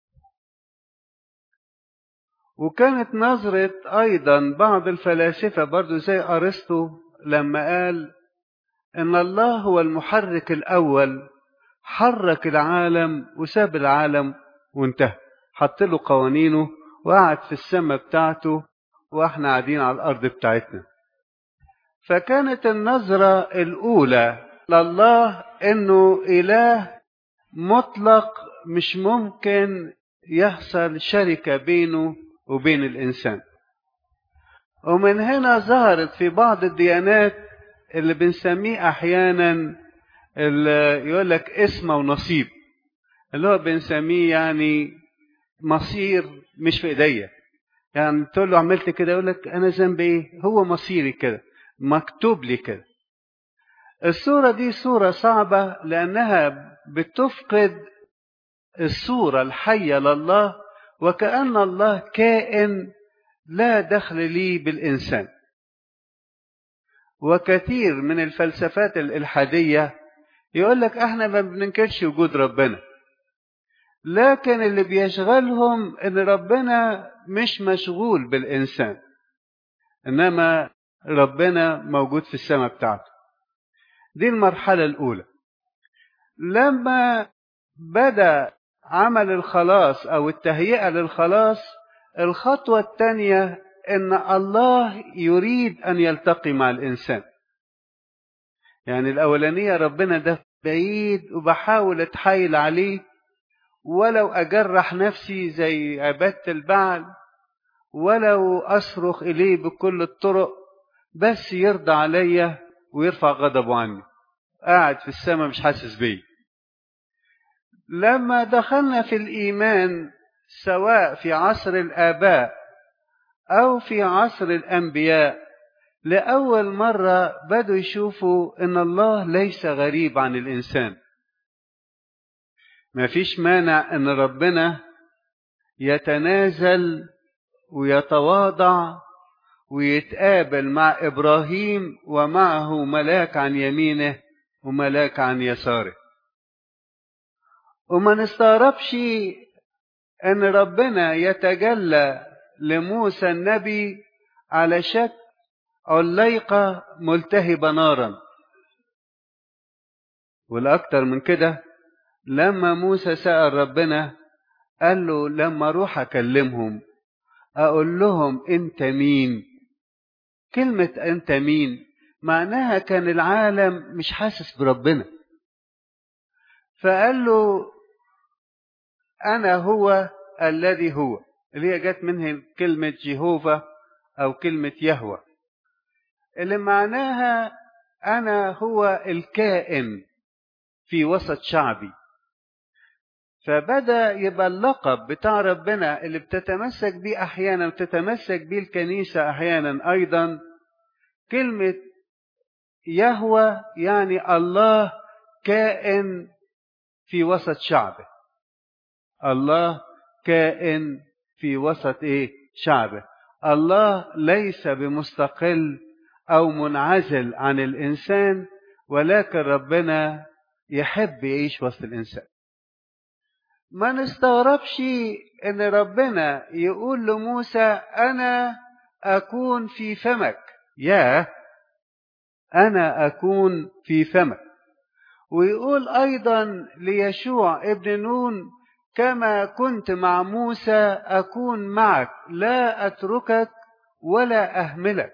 وكانت نظرة أيضا بعض الفلاسفة برضو زي أرسطو لما قال إن الله هو المحرك الأول، حرك العالم وساب العالم وانتهى، حط له قوانينه وقعد في السماء بتاعته واحنا قاعدين على الأرض بتاعتنا. فكانت النظرة الأولى لله إنه إله مطلق، مش ممكن يحصل شركة بينه وبين الإنسان. ومن هنا ظهرت في بعض الديانات اللي بنسميه أحيانا اللي يقول لك اسم ونصيب، اللي هو بنسميه يعني مصير مش في ايديا. يعني تقول له عملت كده يقول لك انا ذنبي ايه، هو مصيري كده، مكتوب لي كده. الصورة دي صورة صعبة لأنها بتفقد الصورة الحية لله، وكأن الله كائن لا دخل لي بالإنسان. وكثير من الفلسفات الإلحادية يقول لك احنا ما بننكرش وجود ربنا، لكن اللي بيشغلهم ان ربنا مش مشغول بالإنسان، إنما ربنا موجود في السماء بتاعته. دي المرحلة الأولى. لما بدأ عمل الخلاص أو التهيئة للخلاص، الخطوة الثانية إن الله يريد أن يلتقي مع الإنسان. يعني الأولانية ربنا ده بعيد وبحاول أتحايل عليه، ولو أجرح نفسي زي عبادة البعل، ولو أصرخ إليه بكل الطرق، بس يرضى عليا ويرفع غضبه عني. قاعد في السماء مش حاسس بيه. لما دخلنا في الإيمان سواء في عصر الآباء أو في عصر الأنبياء، لأول مرة بدوا يشوفوا إن الله ليس غريب عن الإنسان. ما فيش مانع إن ربنا يتنازل ويتواضع ويتقابل مع إبراهيم ومعه ملاك عن يمينه وملاك عن يساره. وما نستغربش ان ربنا يتجلى لموسى النبي على شكل عليقة ملتهبة نارا. والأكتر من كده لما موسى سأل ربنا قال له لما اروح اكلمهم اقول لهم انت مين. كلمة انت مين معناها كان العالم مش حاسس بربنا، فقال له أنا هو الذي هو، اللي هي جت منه كلمة جيهوفا أو كلمة يهوه، اللي معناها أنا هو الكائن في وسط شعبي. فبدأ يبقى اللقب بتاع ربنا اللي بتتمسك بيه أحيانا وتتمسك بيه الكنيسة أحيانا أيضا كلمة يهوه، يعني الله كائن في وسط شعبه. الله كائن في وسط ايه؟ شعبه. الله ليس بمستقل او منعزل عن الانسان، ولكن ربنا يحب يعيش وسط الانسان. ما نستغربش ان ربنا يقول لموسى انا اكون في فمك. يا انا اكون في فمك. ويقول ايضا ليشوع ابن نون كما كنت مع موسى أكون معك، لا أتركك ولا أهملك.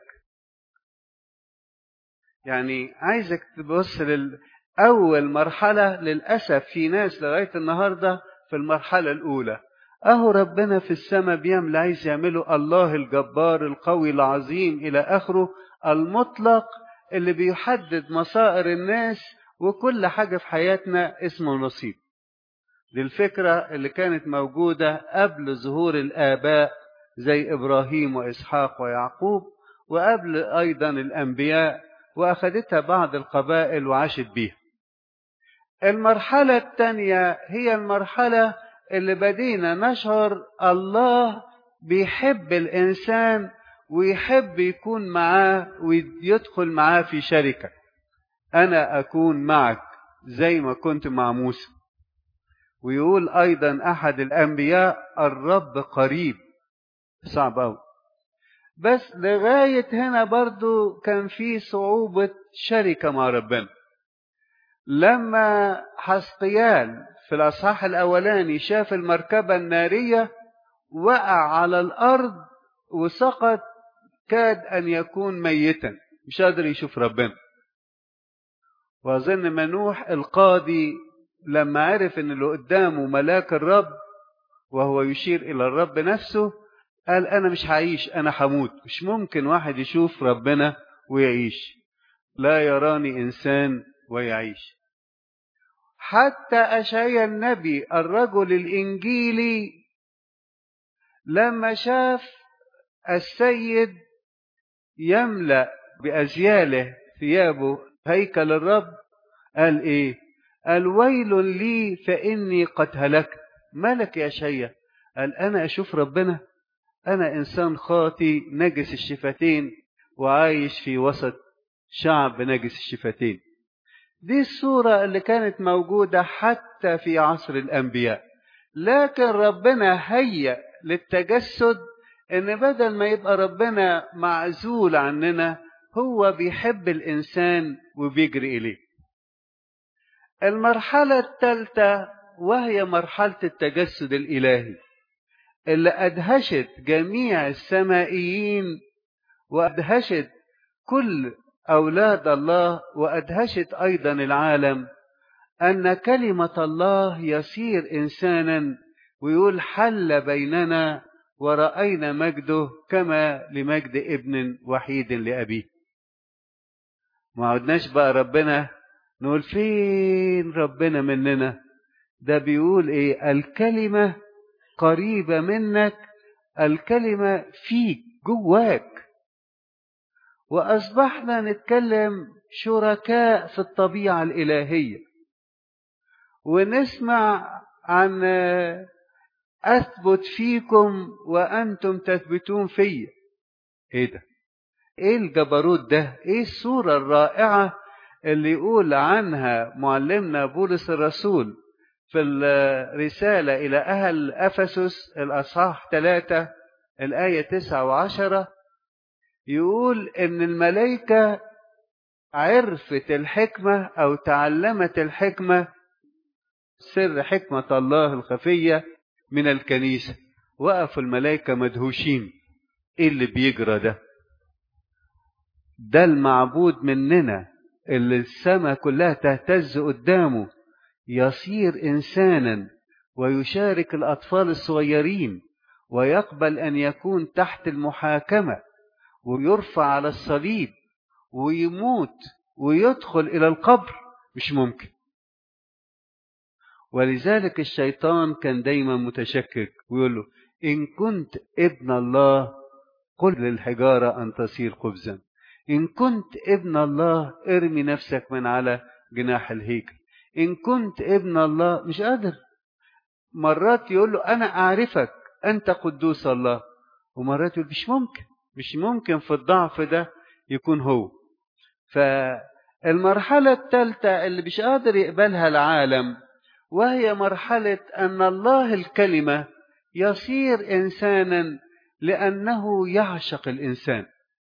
يعني عايزك تبص لأول مرحلة. للأسف في ناس لغاية النهاردة في المرحلة الأولى. أهو ربنا في السماء بيعمل عايز يعمله الله الجبار القوي العظيم إلى آخره، المطلق اللي بيحدد مصائر الناس وكل حاجة في حياتنا اسمه نصيب. دي الفكرة اللي كانت موجودة قبل ظهور الآباء زي إبراهيم وإسحاق ويعقوب، وقبل أيضا الأنبياء، وأخذتها بعض القبائل وعاشت بيها. المرحلة الثانية هي المرحلة اللي بدينا نشعر الله بيحب الإنسان ويحب يكون معاه ويدخل معاه في شركة. أنا أكون معك زي ما كنت مع موسى. ويقول أيضا أحد الأنبياء الرب قريب. صعب أوي. بس لغاية هنا برضو كان في صعوبة شركة مع ربنا. لما حسقيال في الأصحاح الأولاني شاف المركبة النارية وقع على الأرض وسقط، كاد أن يكون ميتا، مش قادر يشوف ربنا. وأظن منوح القاضي لما عرف أن اللي قدامه ملاك الرب وهو يشير إلى الرب نفسه، قال أنا مش هعيش، أنا هموت. مش ممكن واحد يشوف ربنا ويعيش، لا يراني إنسان ويعيش. حتى أشعيا النبي الرجل الإنجيلي لما شاف السيد يملأ بأزياله ثيابه هيكل الرب، قال إيه؟ قال ويل لي فإني قد هلكت. مالك يا أشعيا؟ قال أنا أشوف ربنا؟ أنا إنسان خاطي نجس الشفتين وعايش في وسط شعب نجس الشفتين. دي الصورة اللي كانت موجودة حتى في عصر الأنبياء. لكن ربنا هيأ للتجسد إن بدل ما يبقى ربنا معزول عننا، هو بيحب الإنسان وبيجري إليه. المرحلة الثالثة وهي مرحلة التجسد الإلهي اللي أدهشت جميع السمائيين وأدهشت كل أولاد الله وأدهشت أيضا العالم، أن كلمة الله يصير إنسانا ويقول حل بيننا ورأينا مجده كما لمجد ابن وحيد لأبيه. ما عدناش بقى ربنا نقول فين ربنا مننا، ده بيقول إيه؟ الكلمة قريبة منك، الكلمة فيك جواك. وأصبحنا نتكلم شركاء في الطبيعة الإلهية، ونسمع عن أثبت فيكم وأنتم تثبتون في. إيه ده؟ إيه الجبروت ده؟ إيه الصورة الرائعة اللي يقول عنها معلمنا بولس الرسول في الرسالة إلى أهل أفسس الأصحاح ثلاثة الآية تسعة وعشرة، يقول إن الملائكة عرفت الحكمة أو تعلمت الحكمة، سر حكمة الله الخفية من الكنيسة. وقفوا الملائكة مدهوشين، إيه اللي بيجرى ده؟ ده المعبود مننا اللي السماء كلها تهتز قدامه يصير إنسانا ويشارك الأطفال الصغيرين ويقبل أن يكون تحت المحاكمة ويرفع على الصليب ويموت ويدخل إلى القبر. مش ممكن. ولذلك الشيطان كان دايما متشكك ويقول له إن كنت ابن الله قل للحجارة أن تصير خبزا، إن كنت ابن الله ارمي نفسك من على جناح الهيكل، إن كنت ابن الله. مش قادر. مرات يقول له أنا أعرفك أنت قدوس الله، ومرات يقول مش ممكن، مش ممكن في الضعف ده يكون هو. فالمرحلة الثالثة اللي مش قادر يقبلها العالم وهي مرحلة أن الله الكلمة يصير إنسانا لأنه يعشق الإنسان.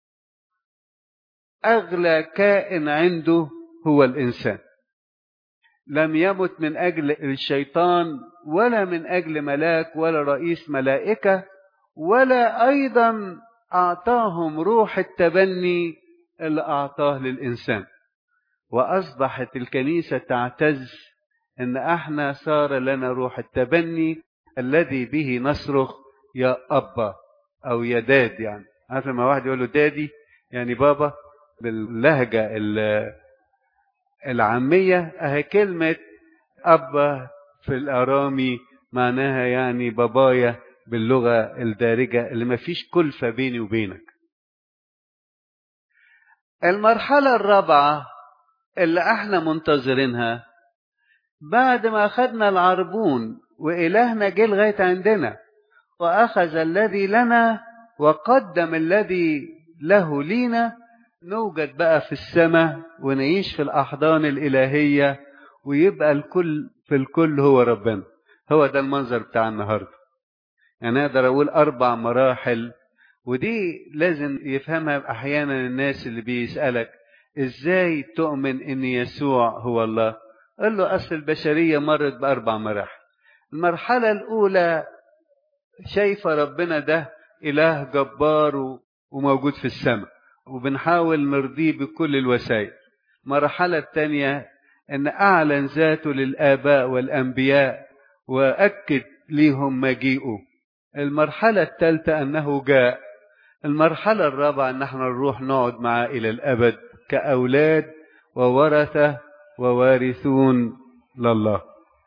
أغلى كائن عنده هو الإنسان. لم يمت من أجل الشيطان ولا من أجل ملاك ولا رئيس ملائكة، ولا أيضا أعطاهم روح التبني اللي أعطاه للإنسان. وأصبحت الكنيسة تعتز إن احنا صار لنا روح التبني الذي به نصرخ يا أبا أو يا داد. يعني عارف لما واحد يقول له دادي يعني بابا باللهجة العامية، أهي كلمة أبا في الأرامي معناها يعني بابايا باللغة الدارجة اللي ما فيش كلفة بيني وبينك. المرحلة الرابعة اللي احنا منتظرينها بعد ما أخذنا العربون وإلهنا جه لغاية عندنا وأخذ الذي لنا وقدم الذي له لينا، نوجد بقى في السماء ونعيش في الأحضان الإلهية ويبقى الكل في الكل هو ربنا. هو ده المنظر بتاع النهاردة. يعني أقدر أقول أربع مراحل، ودي لازم يفهمها أحيانا الناس اللي بيسألك إزاي تؤمن إن يسوع هو الله؟ قال له أصل البشرية مرت بأربع مراحل. المرحلة الأولى شايفة ربنا ده إله جبار وموجود في السماء، وبنحاول نرضيه بكل الوسائل. المرحلة الثانية أن أعلن ذاته للآباء والأنبياء وأكد ليهم مجيئه. المرحلة الثالثة أنه جاء. المرحلة الرابعة أن احنا نروح نقعد معاه إلى الأبد كأولاد وورثة ووارثون لله.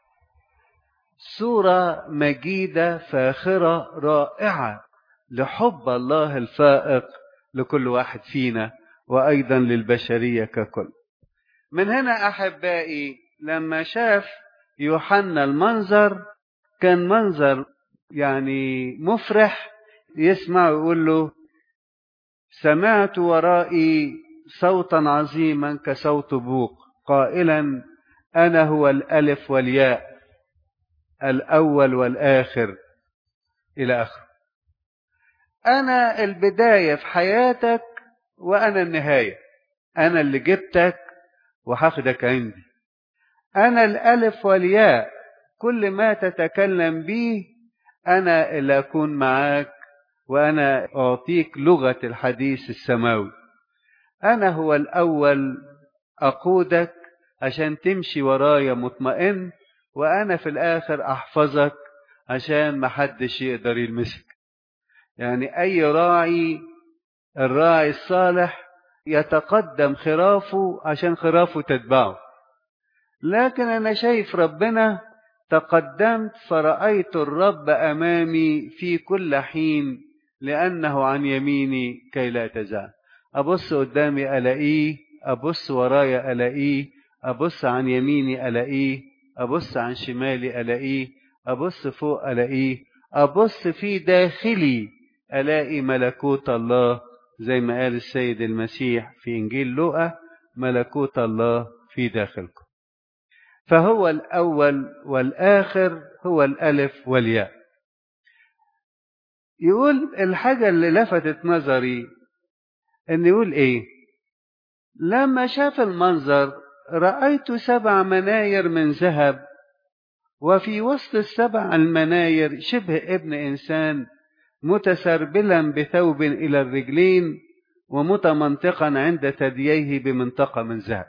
صورة مجيدة فاخرة رائعة لحب الله الفائق لكل واحد فينا وأيضا للبشرية ككل. من هنا أحبائي لما شاف يوحنا المنظر كان منظر يعني مفرح، يسمع ويقول له سمعت ورائي صوتا عظيما كصوت بوق قائلا أنا هو الألف والياء الأول والآخر إلى آخر. أنا البداية في حياتك وأنا النهاية، أنا اللي جبتك وهاخدك عندي، أنا الألف والياء، كل ما تتكلم به أنا اللي أكون معاك وأنا أعطيك لغة الحديث السماوي. أنا هو الأول أقودك عشان تمشي ورايا مطمئن، وأنا في الآخر أحفظك عشان محدش يقدر يلمسك. يعني أي راعي، الراعي الصالح يتقدم خرافه عشان خرافه تتبعه، لكن أنا شايف ربنا تقدمت فرأيت الرب أمامي في كل حين لأنه عن يميني كي لا تزال. أبص قدامي ألاقيه، أبص ورايا ألاقيه، أبص عن يميني ألاقيه، أبص عن شمالي ألاقيه، أبص فوق ألاقيه، أبص في داخلي ألاقي ملكوت الله، زي ما قال السيد المسيح في إنجيل لوقا ملكوت الله في داخلكم. فهو الأول والآخر، هو الألف والياء. يقول الحاجة اللي لفتت نظري إن يقول إيه؟ لما شاف المنظر رأيت سبع مناير من ذهب، وفي وسط السبع المناير شبه ابن إنسان متسربلا بثوب إلى الرجلين ومتمنطقا عند ثدييه بمنطقة من ذهب.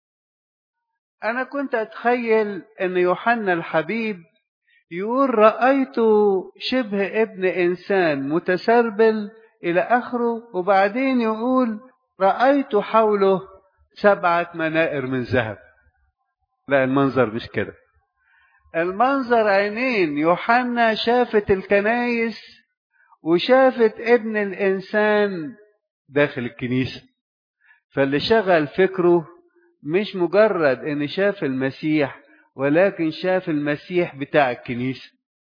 أنا كنت أتخيل أن يوحنا الحبيب يقول رأيت شبه ابن إنسان متسربل إلى آخره، وبعدين يقول رأيت حوله سبعة منائر من ذهب. لا، المنظر مش كده. المنظر عينين يوحنا شافت الكنايس وشافت ابن الإنسان داخل الكنيسة. فاللي شغل فكره مش مجرد ان شاف المسيح، ولكن شاف المسيح بتاع الكنيسة.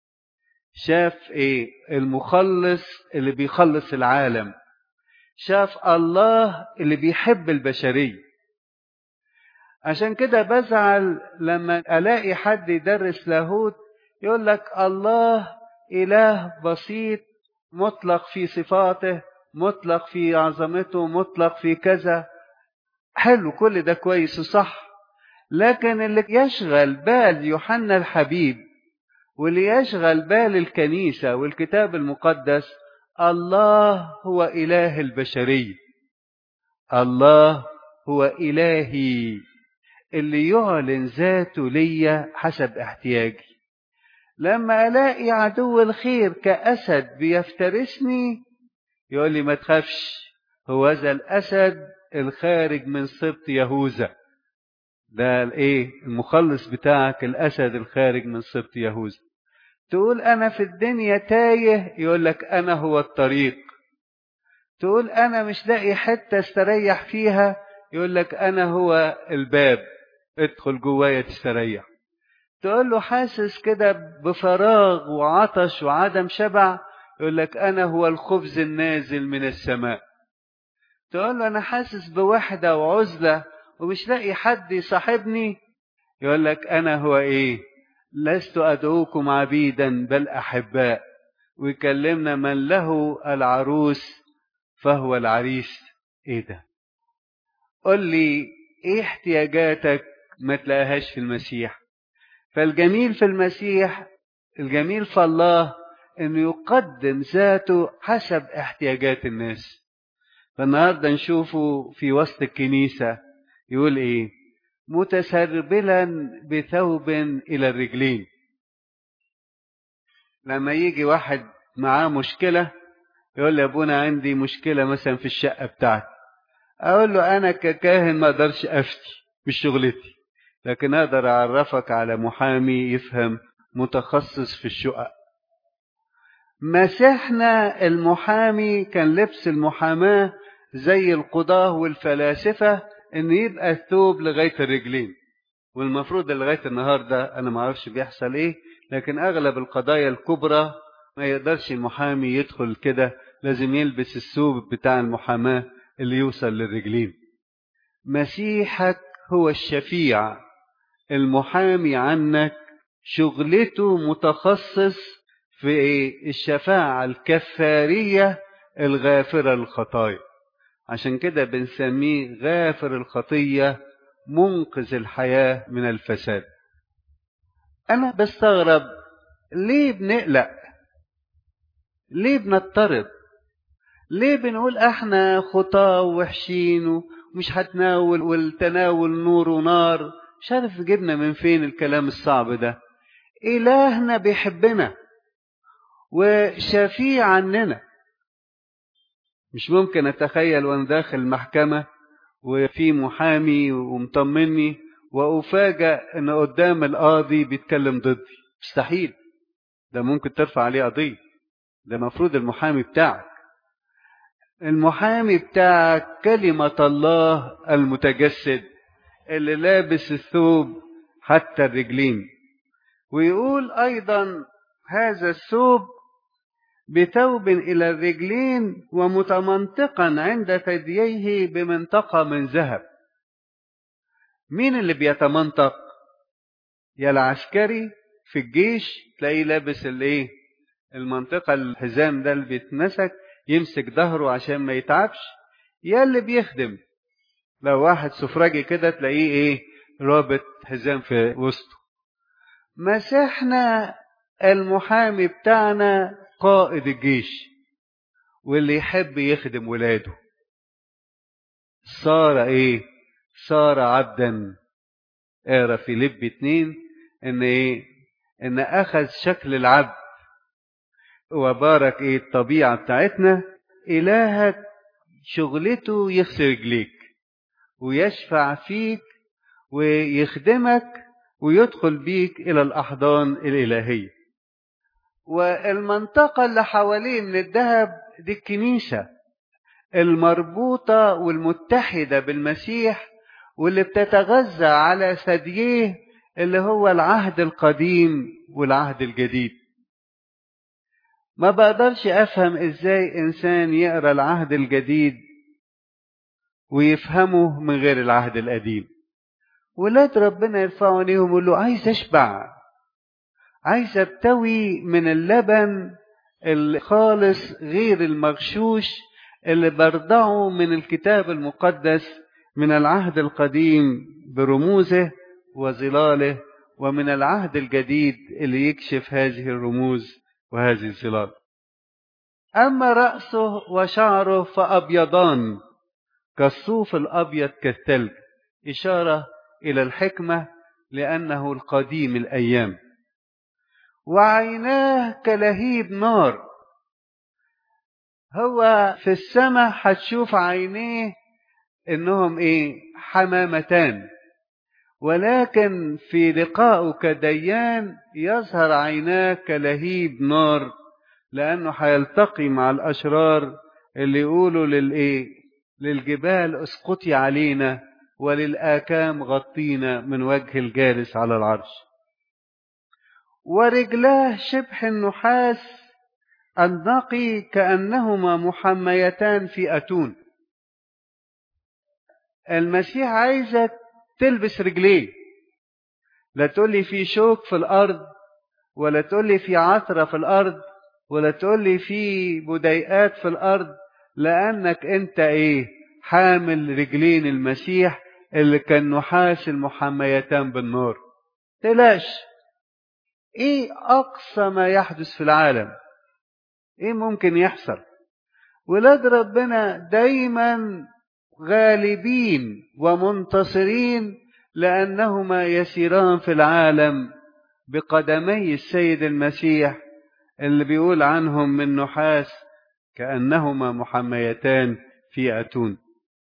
شاف ايه؟ المخلص اللي بيخلص العالم. شاف الله اللي بيحب البشرية. عشان كده بزعل لما الاقي حد يدرس لاهوت يقول لك الله اله بسيط مطلق في صفاته، مطلق في عظمته، مطلق في كذا. حلو، كل ده كويس وصح، لكن اللي يشغل بال يوحنا الحبيب واللي يشغل بال الكنيسة والكتاب المقدس الله هو إله البشرية. الله هو إلهي اللي يعلن ذاته ليا حسب احتياجي. لما ألاقي عدو الخير كأسد بيفترسني يقول لي ما تخافش، هو ذا الأسد الخارج من سبط يهوذا. ده الايه؟ المخلص بتاعك الأسد الخارج من سبط يهوذا. تقول أنا في الدنيا تايه، يقول لك أنا هو الطريق. تقول أنا مش لاقي حتة استريح فيها، يقول لك أنا هو الباب، ادخل جوايا تستريح. تقول له حاسس كده بفراغ وعطش وعدم شبع، يقول لك أنا هو الخبز النازل من السماء. تقول له أنا حاسس بوحدة وعزلة ومش لاقي حد يصاحبني، يقول لك أنا هو إيه؟ لست أدعوكم عبيدا بل أحباء. ويكلمنا من له العروس فهو العريس. إيه ده؟ قل لي إيه احتياجاتك ما تلاقيهاش في المسيح؟ فالجميل في المسيح، الجميل في الله انه يقدم ذاته حسب احتياجات الناس. فالنهارده نشوفه في وسط الكنيسة يقول ايه؟ متسربلا بثوب الى الرجلين. لما يجي واحد معاه مشكلة يقول لي يا ابونا عندي مشكلة مثلا في الشقة بتاعتي، اقول له انا ككاهن ما اقدرش افتي، مش شغلتي، لكن اقدر اعرفك على محامي يفهم متخصص في الشقق. مسيحنا المحامي كان لبس المحاماة زي القضاة والفلاسفة ان يبقى الثوب لغاية الرجلين، والمفروض لغاية النهاردة انا ما اعرفش بيحصل ايه، لكن اغلب القضايا الكبرى ما يقدرش المحامي يدخل كده، لازم يلبس الثوب بتاع المحاماة اللي يوصل للرجلين. مسيحك هو الشفيع المحامي عنك، شغلته متخصص في الشفاعة الكفارية الغافرة للخطايا، عشان كده بنسميه غافر الخطية منقذ الحياة من الفساد. أنا بستغرب ليه بنقلق، ليه بنضطرب، ليه بنقول احنا خطاة ووحشين ومش هتناول والتناول نور ونار. مش عارف جبنا من فين الكلام الصعب ده. إلهنا بيحبنا وشفيع عننا. مش ممكن أتخيل وأنا داخل المحكمة وفي محامي ومطمني وأفاجأ أن قدام القاضي بيتكلم ضدي. مستحيل، ده ممكن ترفع عليه قضية. ده مفروض المحامي بتاعك، المحامي بتاعك كلمة الله المتجسد اللي لابس الثوب حتى الرجلين. ويقول أيضا هذا الثوب بثوب إلى الرجلين ومتمنطقا عند ثدييه بمنطقة من ذهب. مين اللي بيتمنطق؟ يا العسكري في الجيش تلاقيه لابس الايه، المنطقة الحزام ده اللي بيتمسك يمسك ظهره عشان ما يتعبش، يا اللي بيخدم لو واحد سفراجي كده تلاقيه ايه، رابط حزام في وسطه. مسيحنا المحامي بتاعنا قائد الجيش، واللي يحب يخدم ولاده صار ايه، صار عبدا. اقرا في لب اتنين ان ايه، ان اخذ شكل العبد وبارك ايه الطبيعة بتاعتنا. الهك شغلته يغسل رجليك ويشفع فيك ويخدمك ويدخل بيك إلى الأحضان الإلهية. والمنطقة اللي حواليه من الذهب دي الكنيسة المربوطة والمتحدة بالمسيح، واللي بتتغذى على ثدييه اللي هو العهد القديم والعهد الجديد. ما بقدرش أفهم إزاي إنسان يقرأ العهد الجديد ويفهمه من غير العهد القديم. ولاد ربنا يرفعوا عينيهم ويقولوا عايز أشبع، عايز أبتوي من اللبن الخالص غير المغشوش اللي برضعه من الكتاب المقدس، من العهد القديم برموزه وظلاله، ومن العهد الجديد اللي يكشف هذه الرموز وهذه الظلال. أما رأسه وشعره فأبيضان كالصوف الأبيض كالثلج، إشارة إلى الحكمة لأنه القديم الأيام. وعيناه كلهيب نار. هو في السماء هتشوف عينيه إنهم إيه، حمامتان، ولكن في لقائه كديان يظهر عيناه كلهيب نار، لأنه هيلتقي مع الأشرار اللي يقولوا للإيه، للجبال اسقطي علينا وللآكام غطينا من وجه الجالس على العرش. ورجلاه شبح النحاس النقي كأنهما محميتان في أتون. المسيح عايزك تلبس رجليه، لا تقولي في شوك في الأرض، ولا تقولي في عثرة في الأرض، ولا تقولي في بديئات في الأرض، لأنك أنت إيه، حامل رجلين المسيح اللي كان نحاس المحميتان بالنار. تلاش إيه أقصى ما يحدث في العالم ايه ممكن يحصل؟ ولاد ربنا دايما غالبين ومنتصرين، لأنهما يسيران في العالم بقدمي السيد المسيح اللي بيقول عنهم من نحاس كأنهما محميتان في أتون.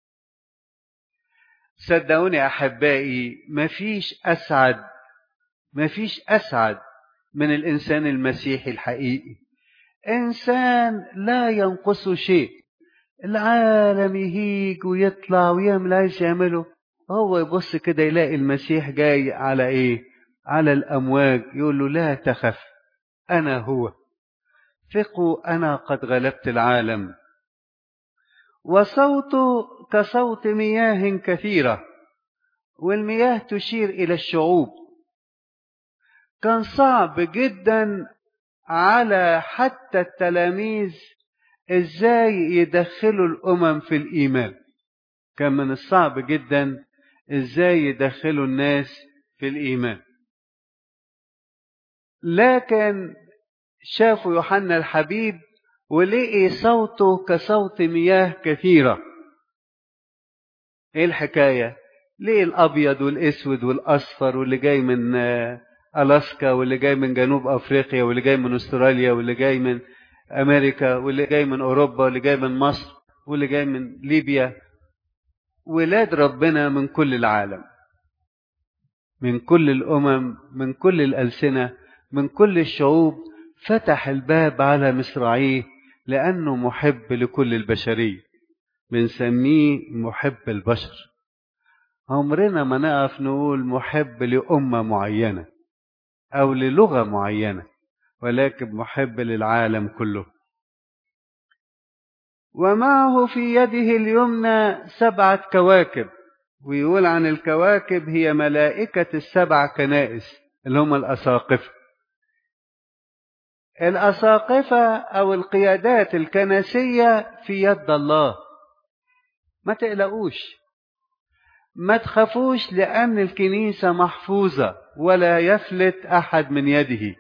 صدقوني أحبائي، مفيش أسعد مفيش أسعد من الإنسان المسيحي الحقيقي. إنسان لا ينقصه شيء، العالم يهيج ويطلع ويعمل عايز يعمله، هو يبص كده يلاقي المسيح جاي على إيه؟ على الأمواج، يقول له لا تخف، أنا هو، ثقوا أنا قد غلبت العالم. وصوته كصوت مياه كثيرة، والمياه تشير إلى الشعوب. كان صعب جدا على حتى التلاميذ ازاي يدخلوا الامم في الايمان، كان من الصعب جدا ازاي يدخلوا الناس في الايمان. لكن شافوا يوحنا الحبيب ولقي صوته كصوت مياه كثيرة. ايه الحكاية؟ ليه الابيض والاسود والاصفر، واللي جاي من ألاسكا، واللي جاي من جنوب أفريقيا، واللي جاي من أستراليا، واللي جاي من أمريكا، واللي جاي من أوروبا، واللي جاي من مصر، واللي جاي من ليبيا. ولاد ربنا من كل العالم، من كل الأمم، من كل الألسنة، من كل الشعوب. فتح الباب على مصراعيه لأنه محب لكل البشرية، بنسميه محب البشر. عمرنا ما نقف نقول محب لأمة معينة أو للغة معينة، ولكن محب للعالم كله. ومعه في يده اليمنى سبعة كواكب، ويقول عن الكواكب هي ملائكة السبع كنائس اللي هم الأساقفة. الأساقفة أو القيادات الكنسية في يد الله. ما تقلقوش، ما تخافوش، لأن الكنيسة محفوظة ولا يفلت أحد من يده.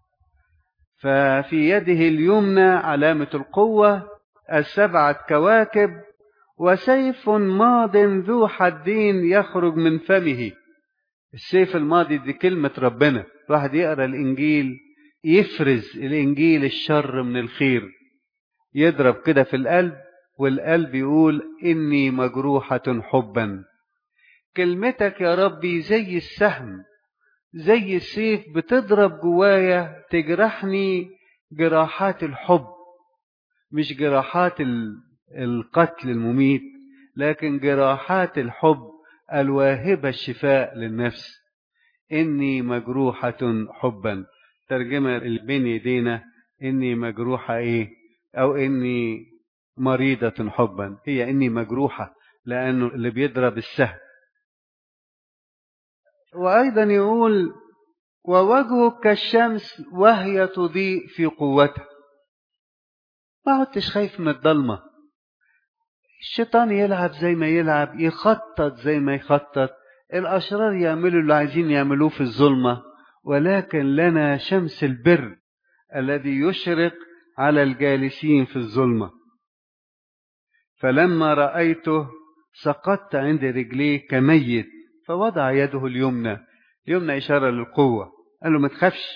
ففي يده اليمنى علامة القوة، السبعة كواكب، وسيف ماض ذو حدين يخرج من فمه. السيف الماضي دي كلمة ربنا، الواحد يقرأ الإنجيل يفرز الإنجيل الشر من الخير، يضرب كده في القلب، والقلب يقول إني مجروحة حبا. كلمتك يا ربي زي السهم، زي السيف، بتضرب جوايا تجرحني جراحات الحب، مش جراحات القتل المميت، لكن جراحات الحب الواهبة الشفاء للنفس. إني مجروحة حبا، ترجمة اللي بين يدينا إني مجروحة إيه، أو إني مريضة حبا، هي إني مجروحة لأنه اللي بيضرب السهم. وأيضا يقول ووجهك كالشمس وهي تضيء في قوتها. ما عدتش خايف من الضلمة. الشيطان يلعب زي ما يلعب، يخطط زي ما يخطط، الأشرار يعملوا اللي عايزين يعملوه في الظلمة، ولكن لنا شمس البر الذي يشرق على الجالسين في الظلمة. فلما رأيته سقطت عند رجليه كميت، فوضع يده اليمنى، اليمنى إشارة للقوة، قال له ما تخافش،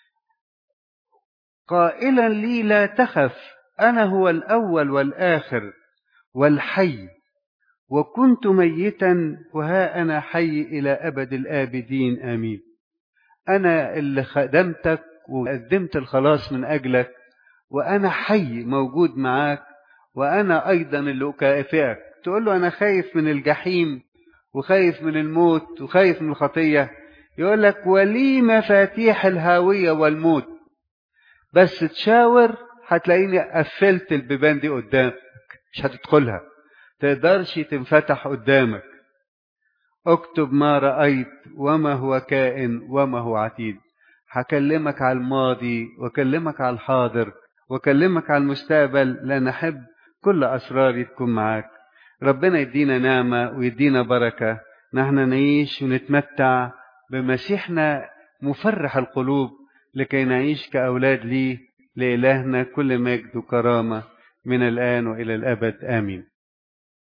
قائلا لي لا تخف، أنا هو الأول والآخر والحي، وكنت ميتا وها أنا حي إلى أبد الآبدين آمين. أنا اللي خدمتك وقدمت الخلاص من أجلك، وأنا حي موجود معاك، وأنا أيضا اللي أكافئك. تقول له أنا خايف من الجحيم وخايف من الموت وخايف من الخطية، يقول لك ولي مفاتيح الهاوية والموت، بس تشاور هتلاقيني قفلت البيبان دي قدامك، مش هتدخلها، تقدرش تنفتح قدامك. اكتب ما رأيت وما هو كائن وما هو عتيد. هكلمك على الماضي وكلمك على الحاضر وكلمك على المستقبل، لأن أحب كل أسراري تكون معاك. ربنا يدينا نعمة ويدينا بركة، نحن نعيش ونتمتع بمسيحنا مفرح القلوب، لكي نعيش كأولاد ليه لإلهنا كل مجد وكرامة من الآن وإلى الأبد آمين.